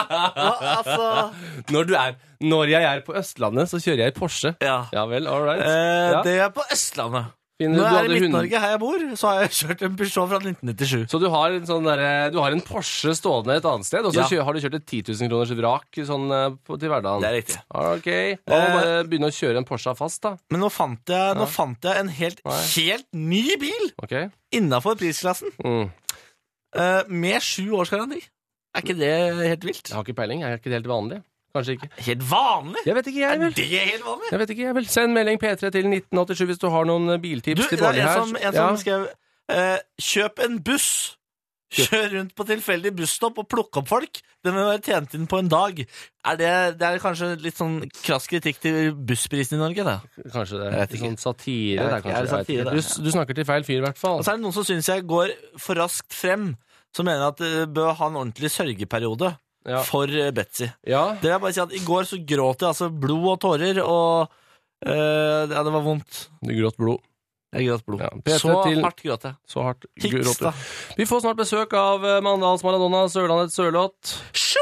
altså når, du er, når jeg er på Østlandet, så kjører jeg Porsche. Ja. Ja vel, all right. Eh, Ja. Det er på Østlandet. Finner- Når du jeg er hadde i hund- Midt-Norge, her jeg bor, så har jeg kjørt en Peugeot fra nitten nittisju. Så du har en, sånn derre- du har en Porsche stående et annet sted, og så Ja. kjø- har du kjørt et ti tusen kroners vrak sånn eh, på, til hverdagen? Det er riktig. Ok, da må du bare begynne å kjøre en Porsche fast, da. Men nå fant jeg, nå fant jeg en helt, Nei. helt ny bil Ok? innafor prisklassen, Mm. eh, med sju års garanti. Er ikke det helt vilt? Jeg har ikke peiling. Er ikke det helt vanlig? Kanskje ikke. Helt vanlig? Jeg vet ikke, jeg Er vel. det helt vanlig? Jeg vet ikke, jeg vel. Send melding P tre til nitten åttisju hvis du har noen biltips Du, til det er Bårli en her. som, en Ja. som skrev eh, kjøp en buss. Kjør rundt på tilfeldig busstopp og plukk opp folk. Den vil være tjent inn på en dag. Er det, det er kanskje litt sånn krass kritikk til bussprisen i Norge, da. Kanskje det Jeg er vet ikke. sånn satire. Jeg vet det er ikke, kanskje, er det satire, jeg vet ikke. du, du snakker til feil fyr, i hvert fall. Og så er det noen som syns jeg går for raskt frem, som mener at det bør ha en ordentlig sørgeperiode Ja. for eh, Betsy. Ja. Det vil jeg bare si at I går så gråt jeg altså blod og tårer, og eh, ja, det var vondt. Du gråt blod. Jeg gråt blod. Ja, P tre Så til- hardt gråt jeg. Så hardt gråt Hiksta. du. Vi får snart besøk av eh, Mandals Maradona, Sørlandets Sørloth.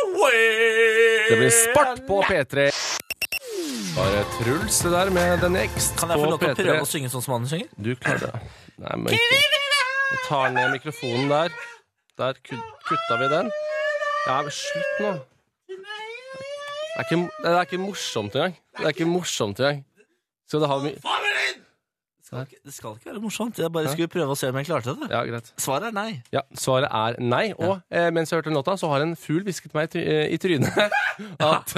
Det blir sport på P tre. Bare Truls det der med The Next Kan jeg få på lov til å P tre. prøve å synge sånn som han synger? Du klarer det. Nei, men ikke. Jeg tar ned mikrofonen der. Der kut- kutta vi den. Ja, men slutt nå. Det er ikke, det er ikke morsomt engang. Det er ikke morsomt engang. Skal du ha mye Det skal, ikke, det skal ikke være morsomt. Jeg bare skulle prøve å se om jeg klarte det. Ja, greit. Svaret er nei. Ja, svaret er nei. Og eh, mens jeg hørte den låta, så har en fugl hvisket meg i, try eh, i trynet at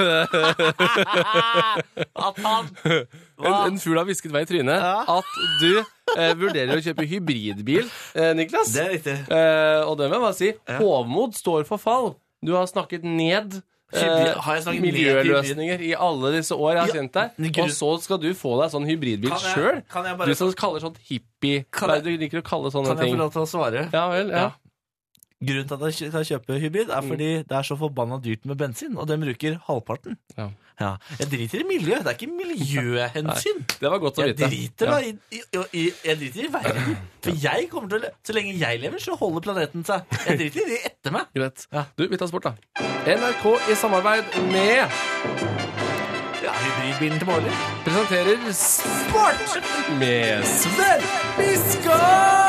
eh, At han en, en fugl har hvisket meg i trynet Ja. at du eh, vurderer å kjøpe hybridbil, eh, Niklas. Det er riktig. Eh, og det må jeg bare si. Hovmod står for fall. Du har snakket ned eh, Hybrid- har jeg snakket ned miljøløsninger i alle disse år jeg har Ja, kjent deg. men grunn- Og så skal du få deg sånn hybridbil Kan jeg- sjøl. kan jeg bare Du som kaller sånn hippie. Kan Hva jeg- er det du liker å kalle sånne Kan jeg ting? få lov til å svare? Ja vel, ja. Ja. Grunnen til at jeg kan kjøpe hybrid, er fordi det er så forbanna dyrt med bensin, og den bruker halvparten. Ja. Ja. Jeg driter i miljø. Det er ikke miljøhensyn. Det var godt å Jeg vite. driter, Ja. da, i, i, i, jeg driter i verden. For jeg kommer til å le- Så lenge jeg lever, så holder planeten seg. Jeg driter i de etter meg. Greit. Ja. Du, vi tar sport, da. N R K i samarbeid med Ja, hybridbilen til Bårli. Presenterer Sport med Sven Biskår!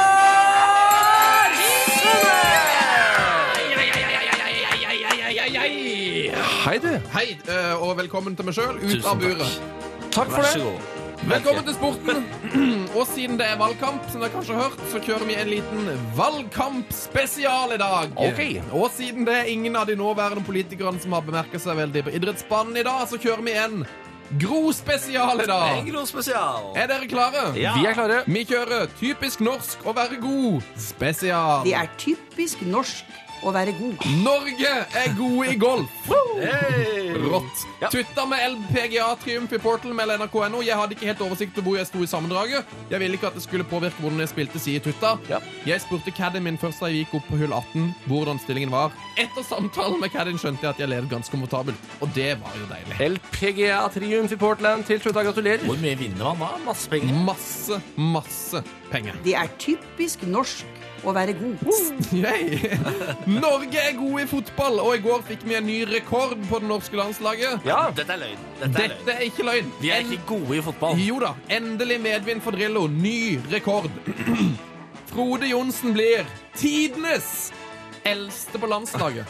Hei du. Hei, eh, og velkommen til meg selv, ut av buret. Takk for Vær så det. god. Velkommen til sporten. Og siden det er valgkamp, som dere kanskje har hørt, så kjører vi en liten valgkampspesial i dag. Ok. Og siden det er ingen av de nåværende politikerne som har bemerket seg veldig på idrettsbanen i dag, så kjører vi en Gro-spesial i dag. En grov spesial. Er dere klare? Ja. Vi er klare. Vi kjører typisk norsk å være god spesial. Det er typisk norsk å være god. Norge er gode i golf. Hey. Rått. Ja. Tutta med L P G A-triumf i Portal med N R K N O. Jeg hadde ikke helt oversikt over hvor jeg sto i sammendraget. Jeg ville ikke at det skulle påvirke hvordan jeg spilte side Tutta. Ja. Jeg spurte caddien min først da jeg gikk opp på hull atten hvordan stillingen var. Etter samtalen med caddien skjønte jeg at jeg ledet ganske komfortabelt. Og det var jo deilig. L P G A-triumf i Portland til Tutta. Gratulerer. Hvor mye vinner man da? Masse penger. Masse, masse penger. Det er typisk norsk å være god. Yay. Norge er gode i fotball, og i går fikk vi en ny rekord på det norske landslaget. Ja, dette er løgn. Dette er løgn. Dette er ikke løgn. Vi er ikke gode i fotball. Jo da, endelig medvind for Drillo. Ny rekord. Frode Jonsen blir tidenes eldste på landslaget.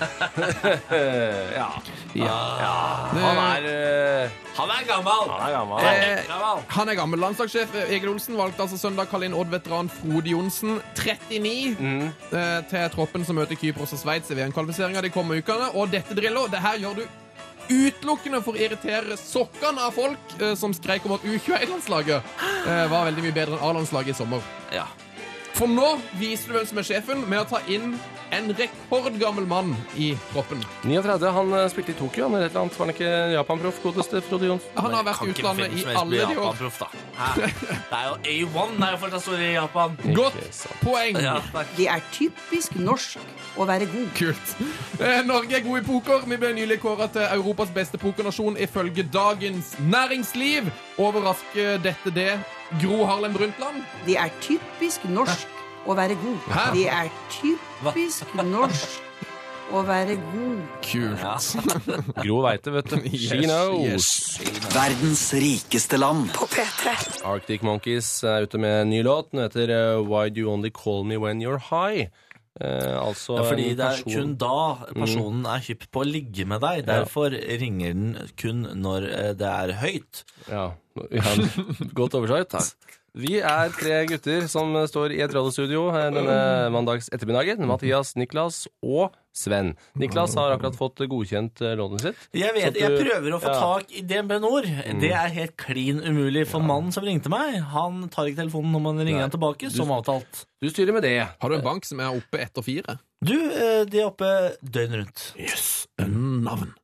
Ja. Ja. Han er eh, Han er gammel. Han er gammel. Han er gammel. Han er gammel. Landslagssjef Egil Olsen valgte altså søndag kalle inn Odd-veteran Frode Jonsen, trettini, Mm. eh, til troppen som møter Kypros og Sveits i V M-kvalifiseringen de kommende ukene. Og dette, Drillo, det her gjør du utelukkende for å irritere sokkene av folk eh, som skreik om at U tjueen-landslaget eh, var veldig mye bedre enn A-landslaget i sommer. Ja. For nå viser du hvem som er sjefen med å ta inn en rekordgammel mann i troppen. niogtredve, han eh, spilte i Tokyo. Han er et eller annet, var han ikke Japan-proff, godeste Frode Jonsen? Han har vært i utlandet i alle de år. Japan-proff, da. Hæ? Det er jo A one. Det er jo folk som står i Japan. Godt Ikke sant. poeng. Ja, takk. Det er typisk norsk å være god. Kult. Eh, Norge er god i poker. Vi ble nylig kåret til Europas beste pokernasjon ifølge Dagens Næringsliv. Overrasker dette det? Gro Harlem Brundtland? Det er typisk norsk å være god. Hæ? Det er typisk norsk å være god. Kult. Gro vet det, vet du. She Yes, knows. yes. Verdens rikeste land. På P tre. Arctic Monkeys er ute med en ny låt. Den heter eh, Why Do You Only Call Me When You're High? Eh, altså Ja, fordi en det er person- kun da personen er hypp på å ligge med deg. Derfor ringer den kun når eh, det er høyt. Ja, ja godt oversikt. Takk. Vi er tre gutter som står i et radiostudio eh, denne mandags ettermiddagen. Mathias, Niklas og Sven. Niklas har akkurat fått godkjent eh, lånet sitt. Jeg Så vet, at jeg du- prøver å få ja. tak i D N B Nord. Det er helt klin umulig for mannen som ringte meg. Han tar ikke telefonen når man ringer han tilbake, som avtalt. Du styrer med det. Har du en bank som er oppe etter fire? Du, eh, de er oppe døgn rundt. Yes. Navn.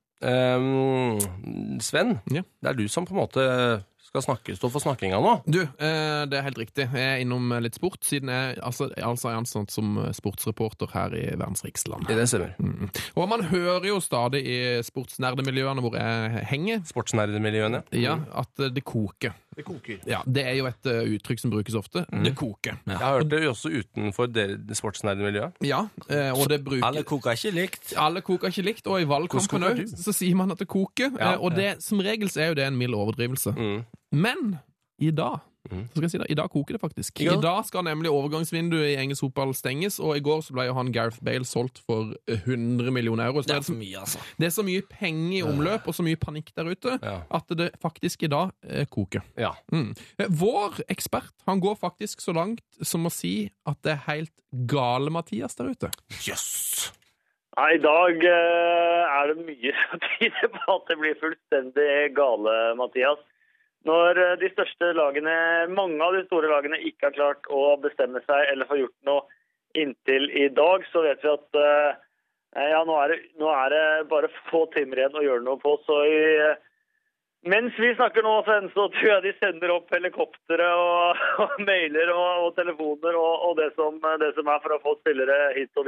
Um, Sven, Ja. det er du som på en måte skal snakke, stå for snakkinga nå. Du, eh, det er helt riktig. Jeg er innom litt sport, siden jeg altså, jeg altså er ansatt som sportsreporter her i verdens rikeste land. Det stemmer. Mm. Og man hører jo stadig i sportsnerdemiljøene hvor jeg henger, Sportsnerdemiljøene. ja, at det koker. Det koker. Ja, det er jo et uh, uttrykk som brukes ofte. Det koker. Jeg har hørt det jo også utenfor dere, det sportsnerdemiljøet. Ja, eh, og det bruker... Alle koker ikke likt. Alle koker ikke likt, og i valgkampen Hvordan koker også, så sier man at det koker. Ja, eh, og det, som regel så er jo det en mild overdrivelse. Mm. Men i dag, Mm. så skal jeg si det, i dag koker det faktisk. I dag? I dag skal nemlig overgangsvinduet i engelsk fotball stenges, og i går så ble jo han Gareth Bale solgt for hundre millioner euro. Så Det det, er er for så, mye, altså. det er så mye penger i omløp, og så mye panikk der ute, Ja. at det faktisk i dag eh, koker. Ja. Mm. Eh, Vår ekspert, han går faktisk så langt som å si at det er helt gale Mathias der ute. Jøss! Nei, I dag eh, er det mye som tyder på at det blir fullstendig gale, Mathias. Når eh, de største lagene, mange av de store lagene ikke har klart å bestemme seg eller få gjort noe inntil i dag, så vet vi at eh, ja, nå er, det, nå er det bare få timer igjen å gjøre noe på. Så i, eh, mens vi snakker nå, Sven, så tror jeg de sender opp helikoptere og, og mailer og, og telefoner og, og det, som, det som er for å få spillere hit og dit.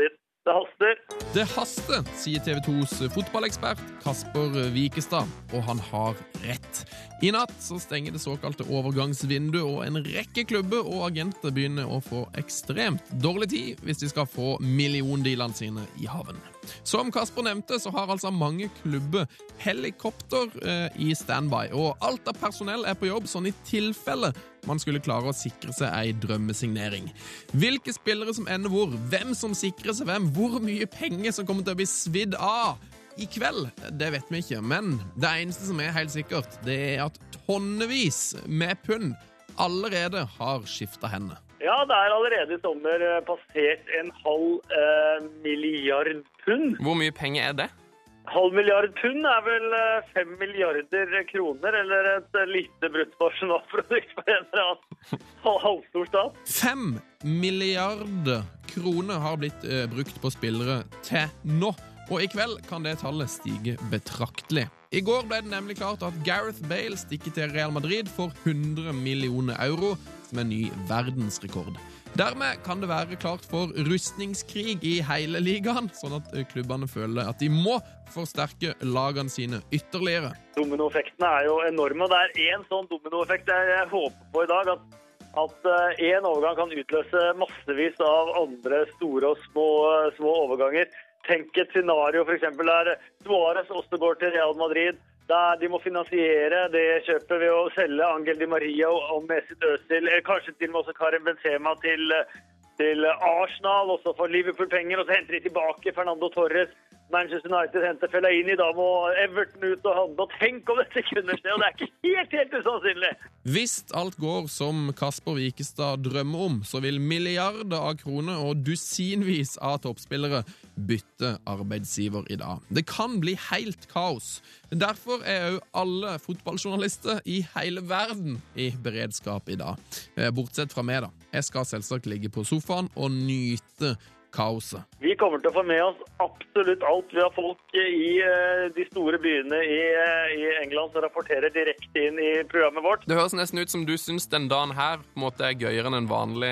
Det haster. Det haster, sier T V to's fotballekspert Kasper Wikestad, og han har rett. I natt så stenger det såkalte overgangsvinduet, og en rekke klubber og agenter begynner å få ekstremt dårlig tid hvis de skal få milliondealene sine i haven. Som Kasper nevnte, så har altså mange klubber helikopter eh, i standby, og alt av personell er på jobb, sånn i tilfelle man skulle klare å sikre seg en drømmesignering. Hvilke spillere som ender hvor, hvem som sikrer seg hvem, hvor mye penger som kommer til å bli svidd av i kveld, det vet vi ikke, men det eneste som er helt sikkert, det er at tonnevis med pund allerede har skiftet henne. Ja, det er allerede i sommer passert en halv eh, milliard pund. Hvor mye penger er det? Halv milliard pund er vel fem milliarder kroner, eller et lite bruttonasjonalprodukt for en eller annen halvstor stat. Fem milliarder kroner har blitt eh, brukt på spillere til nå, og i kveld kan det tallet stige betraktelig. I går ble det nemlig klart at Gareth Bale stikker til Real Madrid for hundre millioner euro, som er ny verdensrekord. Dermed kan det være klart for rustningskrig i hele ligaen, sånn at klubbene føler at de må forsterke lagene sine ytterligere. Dominoeffektene er jo enorme, og det er en sånn dominoeffekt jeg håper på i dag, at, at en overgang kan utløse massevis av andre store og små, små overganger. Tenk et scenario for eksempel der Suarez også går til Real Madrid, der de må finansiere det kjøpet ved å selge Angel Di Maria og Mesut Özil, eller kanskje til og med også Karim Benzema til, til Arsenal, også for Liverpool-penger, og så henter de tilbake Fernando Torres. Manchester United henter Fellaini, da må Everton ut og handle, og tenk om dette kunne skje, og det er ikke helt, helt usannsynlig. Hvis alt går som Kasper Wikestad drømmer om, så vil milliarder av kroner og dusinvis av toppspillere bytte arbeidsgiver i dag. Det kan bli helt kaos. Derfor er jo alle fotballjournalister i hele verden i beredskap i dag. Bortsett fra meg da. Jeg skal selvsagt ligge på sofaen og nyte kaoset. Vi kommer til å få med oss absolutt alt. Vi har folk i uh, de store byene i, uh, i England som rapporterer direkte inn i programmet vårt. Det høres nesten ut som du synes den dagen her på en måte er gøyere enn en vanlig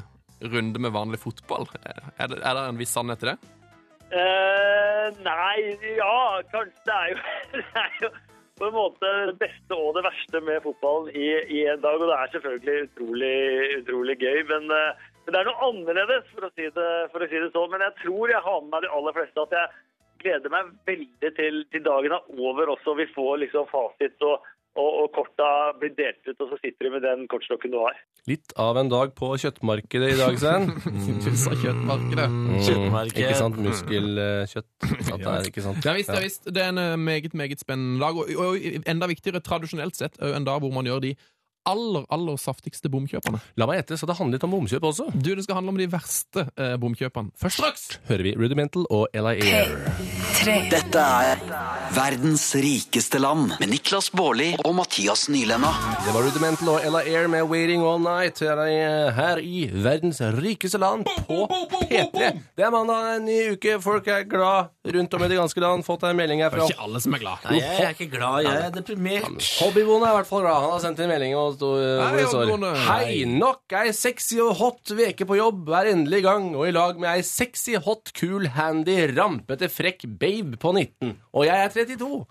runde med vanlig fotball. Er det, er det en viss sannhet til det? Uh, nei, ja, kanskje det er jo, det er jo på en måte det beste og det verste med fotballen i, i en dag, og det er selvfølgelig utrolig, utrolig gøy, men uh, Men det er noe annerledes, for å si det, for å si det sånn. Men jeg tror jeg har med meg de aller fleste at jeg gleder meg veldig til, til dagen er over også. Vi får liksom fasit og, og, og korta blir delt ut, og så sitter de med den kortstokken du har. Litt av en dag på kjøttmarkedet i dag, Svein. Du sa kjøttmarkedet. Mm. Kjøttmarkedet. Ikke sant? Muskelkjøtt. At det er ikke sant? Ja, visst, ja, visst. Det er en meget, meget spennende dag, og, og enda viktigere tradisjonelt sett, en dag hvor man gjør de aller, aller saftigste bomkjøperne. La meg gjette, så det handler litt om bomkjøp også? Du, det skal handle om de verste eh, bomkjøperne. Først straks hører vi Rudimental og L I Air. Dette er verdens rikeste land med Niklas Baarli og Mathias Nylenda. Det var Rudimental og L I Air med Waiting All Night her i, her i verdens rikeste land på P tre. Det er mandag, en ny uke. Folk er glad rundt om i det ganske land. Fått en melding herfra. Det er ikke alle som er glad. Nei, jeg er ikke glad, jeg er deprimert. Hobbyboende er i hvert fall glad. Han har sendt en melding og stod, Hei, står, Hei, nok ei sexy og hot veke på jobb er endelig i gang, og i lag med ei sexy, hot, cool, handy, rampete, frekk babe på nitten. Og jeg er trettito.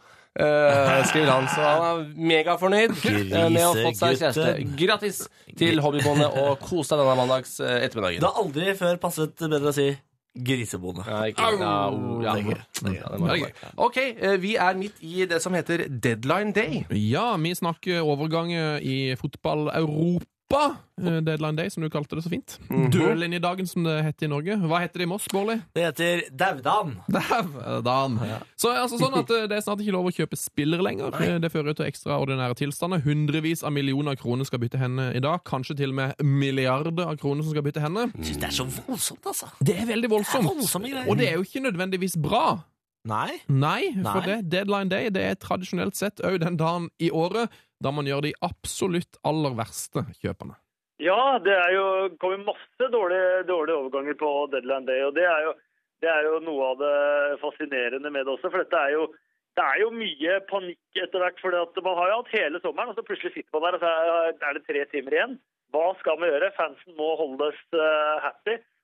Uh, skriver han, så han er megafornøyd uh, med å ha fått seg kjæreste. Grattis til Hobbyboende, og kos deg denne mandags uh, ettermiddagen. Det har aldri før passet bedre å si grisebonde. Ja, ikke, ja, oh, ja. Ja, det det ok, uh, vi er midt i det som heter Deadline Day. Ja, vi snakker overganger i fotball-Europa. Deadline Day, som du kalte det så fint. Mm-hmm. Dødlinjedagen, som det heter i Norge. Hva heter det i Moss, Bårli? Det heter Daudan. Daudan. Ja. Så altså, sånn at det er snart ikke lov å kjøpe spillere lenger. Nei. Det fører til ekstraordinære tilstander. Hundrevis av millioner kroner skal bytte henne i dag. Kanskje til og med milliarder av kroner som skal bytte henne. Jeg synes det er så voldsomt, altså. Det er veldig voldsomt. Det er og det er jo ikke nødvendigvis bra. Nei. Nei, for Nei. det, Deadline Day, det er tradisjonelt sett også den dagen i året da man gjør de absolutt aller verste kjøpene. Ja, det er jo kommer masse dårlige, dårlige overganger på Deadline Day, og det er, jo, det er jo noe av det fascinerende med det også, for dette er jo, det er jo mye panikk etter hvert, for man har jo hatt hele sommeren, og så plutselig sitter man der, og så er det tre timer igjen. Hva skal vi gjøre? Fansen må holdes uh, happy.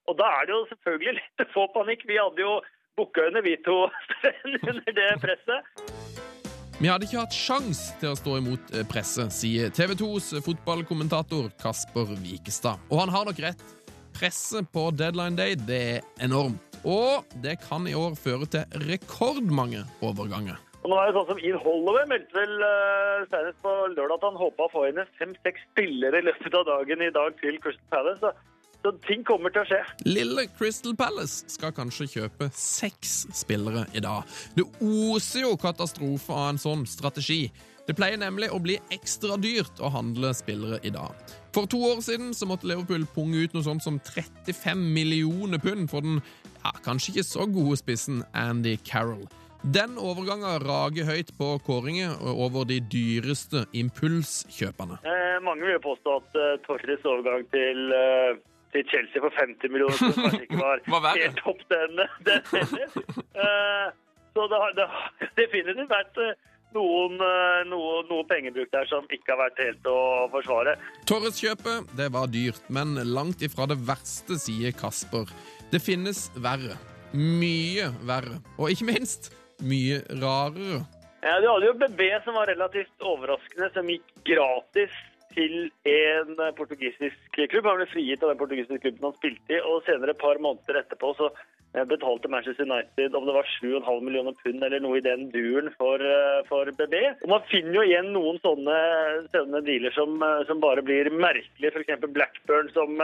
Og da er det jo selvfølgelig lett å få panikk. Vi hadde jo bukkøyne, vi to, under det presset. Vi hadde ikke hatt sjans til å stå imot presset, sier T V to's fotballkommentator Kasper Wikestad. Og han har nok rett. Presset på deadline day, det er enormt. Og det kan i år føre til rekordmange overganger. Og nå er det sånn som Ian Holloway meldte vel uh, senest på lørdag at han håpet å få inn fem-seks spillere i løpet av dagen i dag til Crystal Palace. Så, så ting kommer til å skje. Lille Crystal Palace skal kanskje kjøpe seks spillere i dag. Det oser jo katastrofe av en sånn strategi. Det pleier nemlig å bli ekstra dyrt å handle spillere i dag. For to år siden så måtte Liverpool punge ut noe sånt som trettifem millioner pund for den ja, kanskje ikke så gode spissen Andy Carroll. Den overgangen rager høyt på kåringer over de dyreste impulskjøperne. Eh, mange vil påstå at uh, Torres overgang til, uh, til Chelsea for femti millioner kanskje ikke var helt topp den, den heller. Uh, så det har, det har definitivt vært uh, noen, uh, noe, noe pengebruk der som ikke har vært helt å forsvare. Torres-kjøpet, det var dyrt, men langt ifra det verste, sier Kasper. Det finnes verre. Mye verre. Og ikke minst mye rarere. Ja, de hadde jo B B som var relativt overraskende, som gikk gratis til en portugisisk klubb. Han ble frigitt av den portugisiske klubben han spilte i, og senere et par måneder etterpå så betalte Manchester United om det var sju komma fem millioner pund eller noe i den duren for, for B B. Og man finner jo igjen noen sånne, sånne dealer som, som bare blir merkelige, for eksempel Blackburn som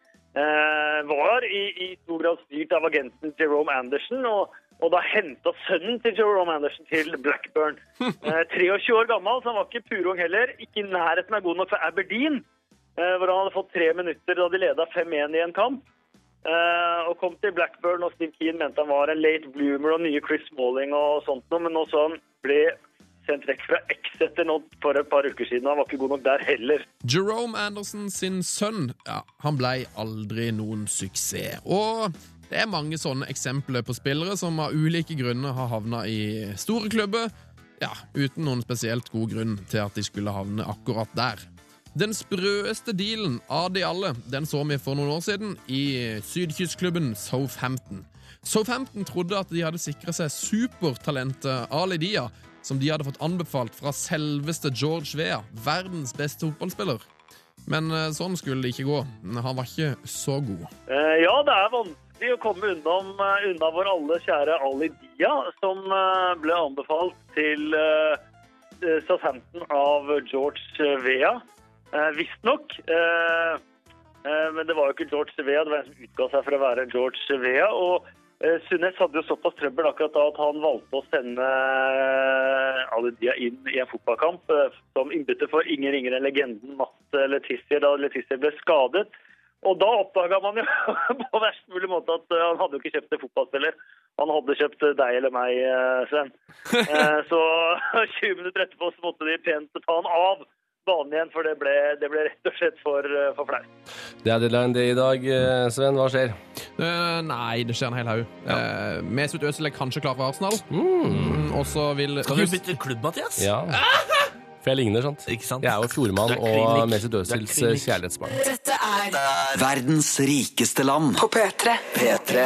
eh, var i, i stor grad styrt av agenten Jerome Anderson, og Og da hentet sønnen til Jerome Anderson til Blackburn. Eh, treogtjue år gammel, så han var ikke purung heller. Ikke i nærheten er god nok for Aberdeen, eh, hvor han hadde fått tre minutter da de ledet fem én i en kamp. Eh, og kom til Blackburn, og Steve Keane mente han var en late bloomer og nye Chris Smalling og sånt noe. Men nå så han ble sendt vekk fra Exeter nå for et par uker siden. Han var ikke god nok der heller. Jerome Anderson sin sønn, ja, han ble aldri noen suksess. Og det er mange sånne eksempler på spillere som av ulike grunner har havnet i store klubber, ja, uten noen spesielt god grunn til at de skulle havne akkurat der. Den sprøeste dealen av de alle, den så vi for noen år siden i sydkystklubben Southampton. Southampton trodde at de hadde sikret seg supertalentet Ali Dia, som de hadde fått anbefalt fra selveste George Weah, verdens beste fotballspiller. Men sånn skulle det ikke gå. Han var ikke så god. Uh, ja, det er vanskelig å komme unna, unna vår alle kjære Ali Dia, som uh, ble anbefalt til uh, Southampton av George Weah. Uh, visst nok. Uh, uh, men det var jo ikke George Weah, det var en som utga seg for å være George Weah, og uh, Sunnes hadde jo såpass trøbbel akkurat da at han valgte å sende uh, Ali Dia inn i en fotballkamp uh, som innbytte for ingen ringere enn legenden Matt Letizia, da Letizia ble skadet. Og da oppdaget man jo på verst mulig måte at han hadde jo ikke kjøpt en fotballspiller. Han hadde kjøpt deg eller meg, Sven. Så tjue minutter etterpå så måtte de pent ta han av banen igjen, for det ble, det ble rett og slett for, for flaut. Det er deadline day i dag, Sven. Hva skjer? Uh, nei, det skjer en hel haug. Ja. Uh, Mesut Özil er kanskje klar for Arsenal. Mm. Og så vil... Skal du bytte klubb, Mathias? Ja. For jeg ligner, sant? Ikke sant? Jeg er jo fjordmann og Mesut Özils kjærlighetsbarn. Dette er verdens rikeste land på P tre. P tre.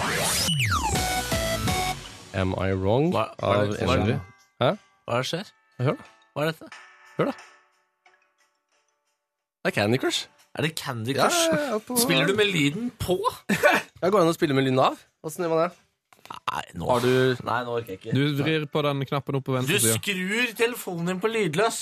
Am I wrong? Hva, hva, av hva, Envy. Hæ? Hva er det skjer? Hør da. Hva er dette? Hør da. Det er Candy Crush. Er det Candy Crush? Ja, ja, ja, på... Spiller du med lyden på? Jeg går an å spille med lyden av. Hvordan gjør man det? Nei, nå, Har du... Nei, nå orker jeg ikke. Du vrir på den knappen opp på venstre side. Du skrur telefonen din på lydløs.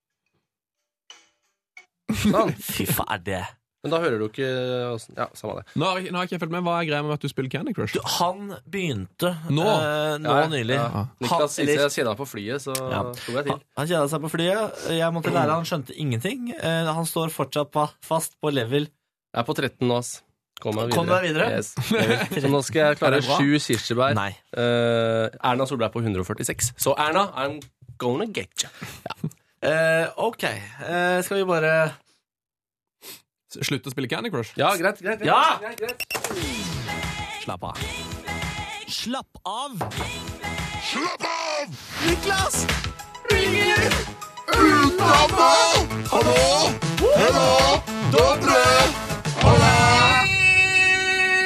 Sånn. Fy faen, er det... Men da hører du ikke... Ja, samme det. Nå har, nå har ikke jeg følt med. Hva er greia med at du spiller Candy Crush? Du, han begynte nå, eh, nå ja, nylig. Ja. Niklas sier jeg kjeda på flyet, så ja. Tok jeg til. Han, han kjeda seg på flyet. Jeg måtte lære, han skjønte ingenting. Eh, han står fortsatt på, fast på level. Jeg er på tretten nå, ass. Kom deg videre. Kom deg videre. Yes. Så nå skal jeg klare sju kirsebær. Nei. Uh, Erna Solberg på hundre og førtiseks. Så Erna, I'm gonna get you. Ja. Uh, ok, uh, skal vi bare... Slutt å spille Candy Crush? Ja, greit, greit, greit. Ja! greit, greit. Slapp av. Slapp av! Slapp av! Niklas! Ringer! Utlandet! Hallo? Hallo? Dobre! Hallo?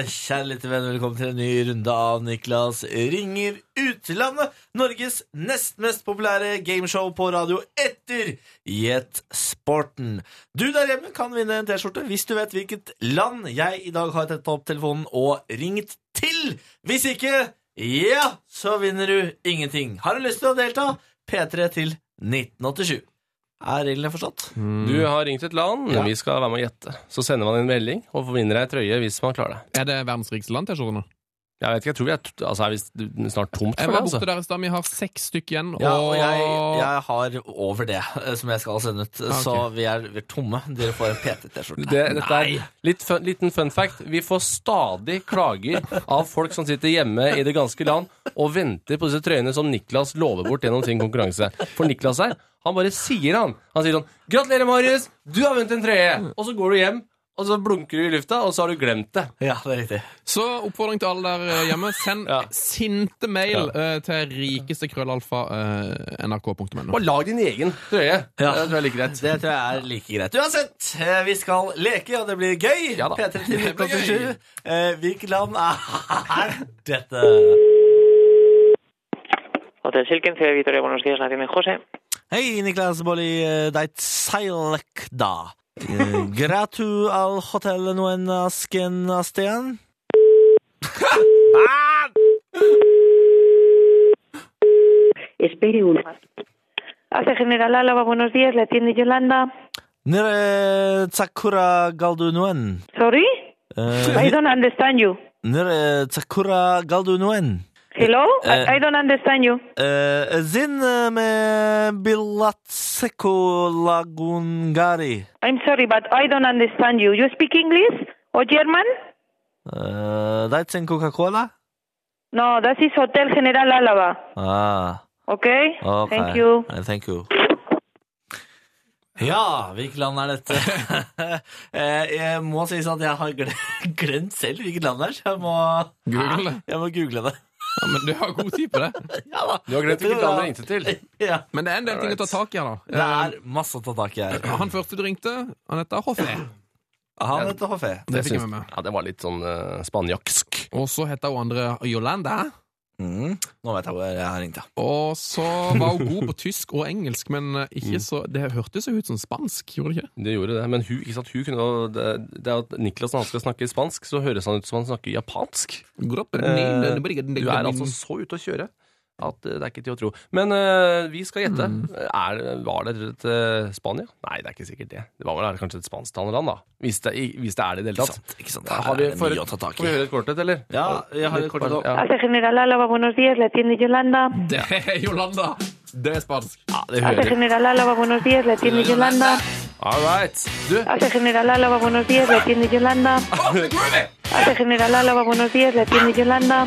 kjære lytte venn, velkommen til en ny runde av Niklas ringer utlandet. Norges nest mest populære gameshow på radio etter Gjett Sporten. Du der hjemme kan vinne en t-skjorte hvis du vet hvilket land jeg i dag har tatt opp telefonen og ringt til. Hvis ikke, ja, så vinner du ingenting. Har du lyst til å delta? P tre til nitten åttisju. Er reglene forstått? Mm. Du har ringt et land, ja. Vi skal være med å gjette. Så sender man en melding og får vinner ei trøye hvis man klarer det. Er det verdens rikeste land, t-skjortene? Jeg vet ikke, jeg tror vi er, altså, er vi snart tomt for jeg det. Jeg var borte der i sted, vi har seks stykker igjen. Ja, og jeg, jeg har over det som jeg skal sende ut. Okay. Så vi er, vi er tomme. Dere får en P T-t-skjorte. Det, dette er litt fun, liten fun fact. Vi får stadig klager av folk som sitter hjemme i det ganske land og venter på disse trøyene som Niklas lover bort gjennom sin konkurranse. For Niklas her, han bare sier han. Han sier sånn, gratulerer Marius, du har vunnet en trøye. Og så går du hjem, og så blunker du i lufta, og så har du glemt det. Ja, det er riktig. Så oppfordring til alle der hjemme, send ja. sinte mail ja. uh, til rikeste krøllalfa uh, nrk punktum n o. Og lag din egen trøye. Ja. Det tror jeg er like greit. Det tror jeg er like greit. Uansett, vi skal leke, og det blir gøy. Ja, P tre til nitten åttisju. Uh, hvilket land er dette? Hotel Silken, Ciudad Vitoria, buenos días, la tiene José. Hei, Niklas Bolli, deit seilek da. Gratu al hotel noen asken astean. Espere un Hace General Álava, buenos días, la tiene Yolanda. Nere Tsakura galdu noen. Sorry? Uh, I don't understand you. Nere Tsakura galdu noen. Hello? Uh, I, I don't understand you. Uh, zin me bilatseko lagungari. I'm sorry, but I don't understand you. You speak English or German? Uh, that's in Coca-Cola? No, that is Hotel General Álava. Ah. Okay? Okay. Thank you. Uh, thank you. Ja, hvilket land er dette? Jeg må si at jeg har glemt selv hvilket land det er, så jeg må google det. Jeg må google det. Ja, men du har god tid på det. Ja da. Du har glemt hvilket land du ringte til. Ja. Men det er en del ting å ta tak i her, da. Det er masse å ta tak i her. Han første du ringte, han heter Hoffé. Han heter Hoffé. Det fikk jeg med meg. Ja, det var litt sånn uh, spanjaksk. Og så heter hun andre Yolanda. Mm. Nå vet jeg hvor jeg har ringt, ja. Og så var hun god på tysk og engelsk, men ikke så det hørtes jo ut som spansk, gjorde det ikke? Det gjorde det, men hun, ikke sant, hun kunne det, det er at Niklas når han skal snakke spansk, så høres han ut som han snakker japansk. Eh, du er altså så ute å kjøre at det er ikke til å tro. Men uh, vi skal gjette. Mm. Er, var det et uh, Spania? Nei, det er ikke sikkert det. Det var vel kanskje et spansktalende land, da. Hvis det, hvis det er det i det hele tatt. Ikke sant, ikke sant. Har vi, for, mye å ta tak i. Får vi høre et kortet, eller? Ja, jeg har et kortet. Ja. Hace General Álava, buenos días, la tiene Yolanda. Det er Yolanda. Det er spansk. Ja, det hører. Hace General Álava, buenos días, la tiene Yolanda. All right. Du. Hace General Álava, buenos días, la tiene Yolanda. Hace General Álava, buenos días, la tiene Yolanda.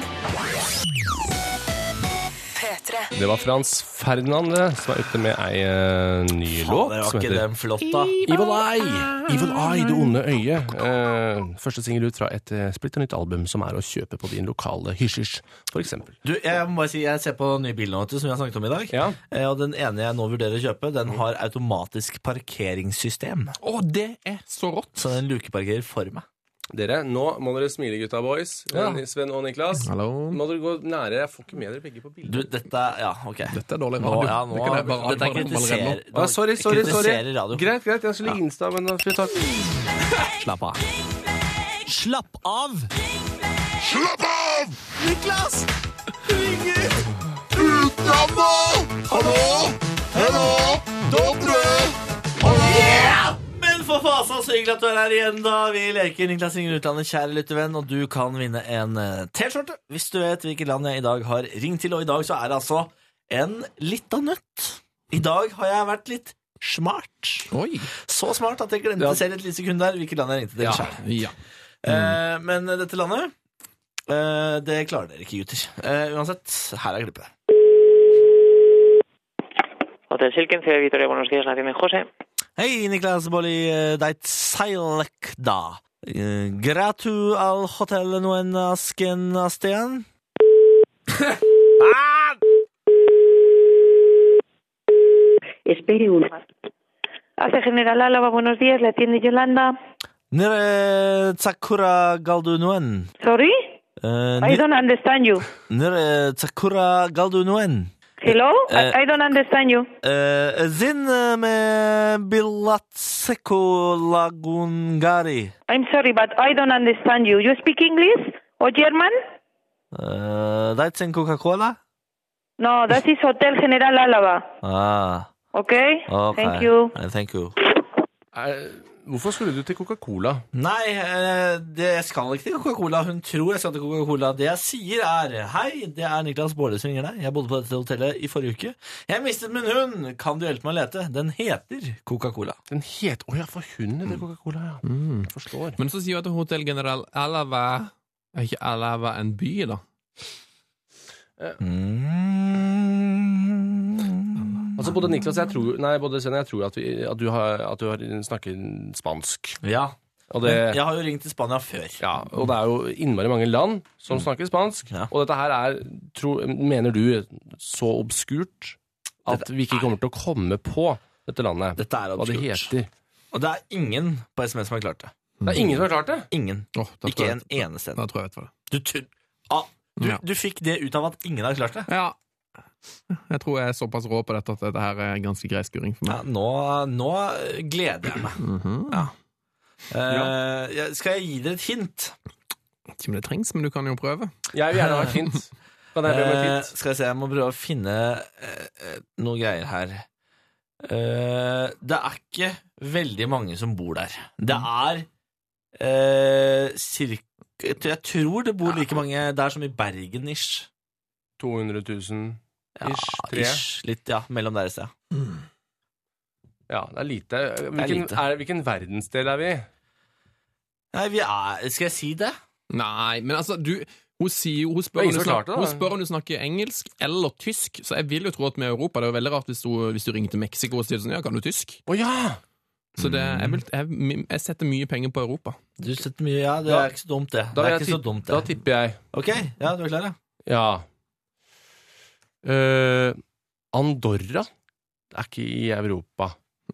Det var Frans Ferdinand som var ute med ei uh, ny låt. Det var ikke den flott, da. Evil Eye. Evil Eye, det onde øyet. Uh, første singel ut fra et uh, splitter nytt album som er å kjøpe på din lokale hysj-hysj, for eksempel. Du, jeg må bare si, jeg ser på nye biler som vi har snakket om i dag. Ja. Uh, og den ene jeg nå vurderer å kjøpe, den har automatisk parkeringssystem. Å, oh, det er så rått. Så den lukeparkerer for meg. Dere, nå må dere smile, gutta boys. Ja. Sven og Niklas. Hallo. Må dere gå nære. Jeg får ikke med dere begge på bildet. Du, dette, ja, ok. Dette er dårlig radio. Nå, ja, nå, det er bare, dette er kritiser. Ah, sorry, sorry, sorry. Radio. Greit, greit. Jeg skal ligge Insta, men da skal vi ta... Slapp av. Slapp av! Slapp av! Niklas! Ringer! Utlandet! Hallo? Hallo? Dobre! Hallo? Yeah! Men for fasen, så hyggelig at du er her igjen da. Vi leker Niklas ringer utlandet, kjære lyttevenn, og du kan vinne en t-skjorte hvis du vet hvilket land jeg i dag har ringt til. Og i dag så er det altså en lita nøtt. I dag har jeg vært litt smart. Oi. Så smart at jeg glemte ja. selv et lite sekund der hvilket land jeg ringte til ja. selv. Ja. Mm. Eh, men dette landet, eh, det klarer dere ikke, gutter. Eh, uansett, her er klippet. Hotel Silken, Ciudad Vitoria, buenos días, la tiene José. Hei, Niklas Bolli, deit seilek da. Gratu al hotel noen asken astean. Espere un Hace General Álava, buenos días, la tiene Yolanda. Nere Sakura Galdunuen. Sorry? Uh, I don't understand you. Nere Sakura Galdunuen. Hello? Uh, I, I don't understand you. Uh, Zin me Bilatseko Lagungari. I'm sorry, but I don't understand you. You speak English or German? Uh, that's in Coca-Cola? No, that is Hotel General Álava. Ah. Okay? Okay. Thank you. Uh, thank you. Er, hvorfor skulle du til Coca-Cola? Nei, eh, det, jeg skal ikke til Coca-Cola. Hun tror jeg skal til Coca-Cola. Det jeg sier er, hei, det er Niklas Baarli som ringer deg. Jeg bodde på dette hotellet i forrige uke. Jeg mistet min hund. Kan du hjelpe meg å lete? Den heter Coca-Cola. Den heter, åja, for hunden er Coca-Cola, ja. Mm. Forstår. Men så sier du at Hotel General Álava er ikke Álava en by, da? Mm. Altså, både Niklas og jeg tror, nei, både Senna, jeg tror at, vi, at, du har, at du har snakket spansk. Ja. Og det, jeg har jo ringt til Spania før. Ja, og det er jo innmari mange land som snakker spansk. Ja. Og dette her er, tro, mener du, så obskurt at dette vi ikke kommer til å komme på dette landet. Dette er obskurt. Hva det heter. Og det er ingen på S M S som har klart det. Det er ingen som har klart det? Ingen. Oh, ikke en eneste. Da tror jeg vet hva det. Du, ah, du, ja. du fikk det ut av at ingen har klart det? Ja. Jeg tror jeg er såpass rå på dette at dette her er ganske grei skuring for meg. Ja, nå, nå gleder jeg meg. Mm-hmm. Ja. Uh, ja. Skal jeg gi dere et hint? Ikke om det trengs, men du kan jo prøve. Jeg vil gjerne ha et hint. Kan jeg prøve et hint? Uh, skal jeg se, jeg må prøve å finne uh, noe greier her. Uh, det er ikke veldig mange som bor der. Det er uh, cirka, jeg tror det bor like mange der som i Bergen-ish. to hundre tusen ish, ja, tre. Ish, litt, ja, mellom der i sted. Mm. Ja, det er lite. Hvilken, det er lite. Er, hvilken verdensdel er vi? Nei, vi er, skal jeg si det? Nei, men altså, du, hun, sier, hun, spør, om du snakker, hun spør om du snakker engelsk eller tysk, så jeg vil jo tro at vi er i Europa. Det er jo veldig rart hvis du, hvis du ringer til Mexico og sier sånn, ja, kan du tysk? Å oh, ja! Så det, jeg, vil, jeg, jeg setter mye penger på Europa. Du setter mye, ja, det da, er ikke så dumt det. Da, det er ikke så dumt det. Da tipper jeg. Ok, ja, du er klar, ja. Ja. Uh, Andorra er ikke i Europa.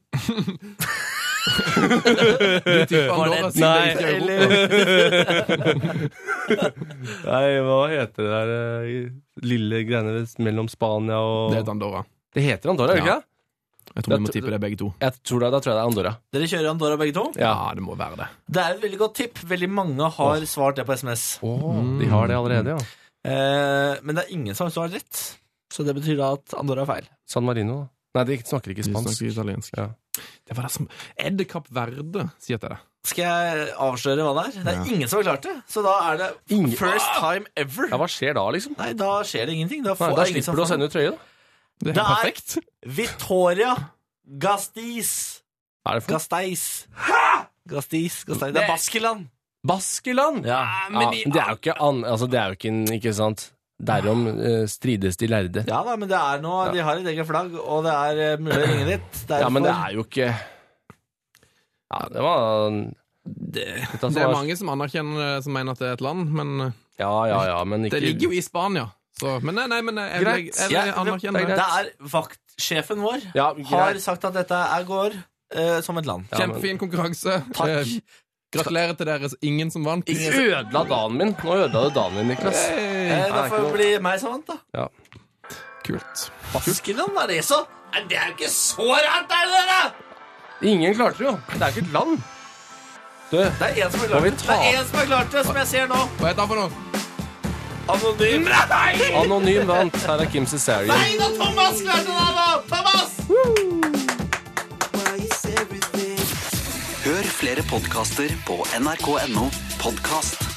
Du tipper Andorra siden det ikke er Europa. Nei, hva heter det der lille greiene mellom Spania og... Det heter Andorra. Det heter Andorra, ikke? Ja. Jeg tror vi må tippe det begge to. Jeg tror det, da tror jeg det er Andorra. Dere kjører Andorra begge to? Ja, det må være det. Det er et veldig godt tipp. Veldig mange har oh. svart det på S M S. Oh, mm. De har det allerede, ja. Eh, men det er ingen som har svart rett. Så det betyr da at Andorra er feil. San Marino, da? Nei, de snakker ikke spansk. De snakker italiensk. Ja. Det var det som... Er det Kapp Verde, sier jeg til deg? Skal jeg avsløre hva det er? Det er ja. ingen som har klart det. Så da er det ingen... first time ever. Ja, hva skjer da, liksom? Nei, da skjer det ingenting. Da, Nei, da slipper du å sende ut trøye, da. Det er, det er perfekt. Vittoria Gasteiz. Hva er det for? Gasteiz. Gasteiz. Gasteiz. Det er Baskeland. Baskeland? Ja. Ja, men de... det er jo ikke, an... altså, det er jo ikke, ikke sant... Derom uh, strides de lærde. Ja da, men det er noe, de har et eget flagg, og det er uh, mulig å ringe litt. Derfor... Ja, men det er jo ikke... Ja, det var... Det, det er mange som anerkjenner, som mener at det er et land, men... Ja, ja, ja, men ikke... Det ligger jo i Spania, så... Men nei, nei, men jeg, jeg, jeg, jeg, jeg anerkjenner det. Det er vaktsjefen vår ja, har sagt at dette er går uh, som et land. Ja, kjempefin konkurranse. Takk. Gratulerer til dere, ingen som vant. Ikke ødela dagen min. Nå ødela du dagen min, Niklas. Hey. Eh, da får det bli meg som vant, da. Ja. Kult. Baskeland, er det så? Det er jo ikke så rart, er det dere? Ingen klarte det jo. Det er ikke et land. Du, det er en som har klart det. Det er en som har klart det, som jeg ser nå. Hva heter han for noe? Anonym. Nei! Anonym vant. Her er Kim Cesarion. Nei, da Thomas klarte det da! Thomas! Woo! Hør flere podcaster på N R K punktum no podcast.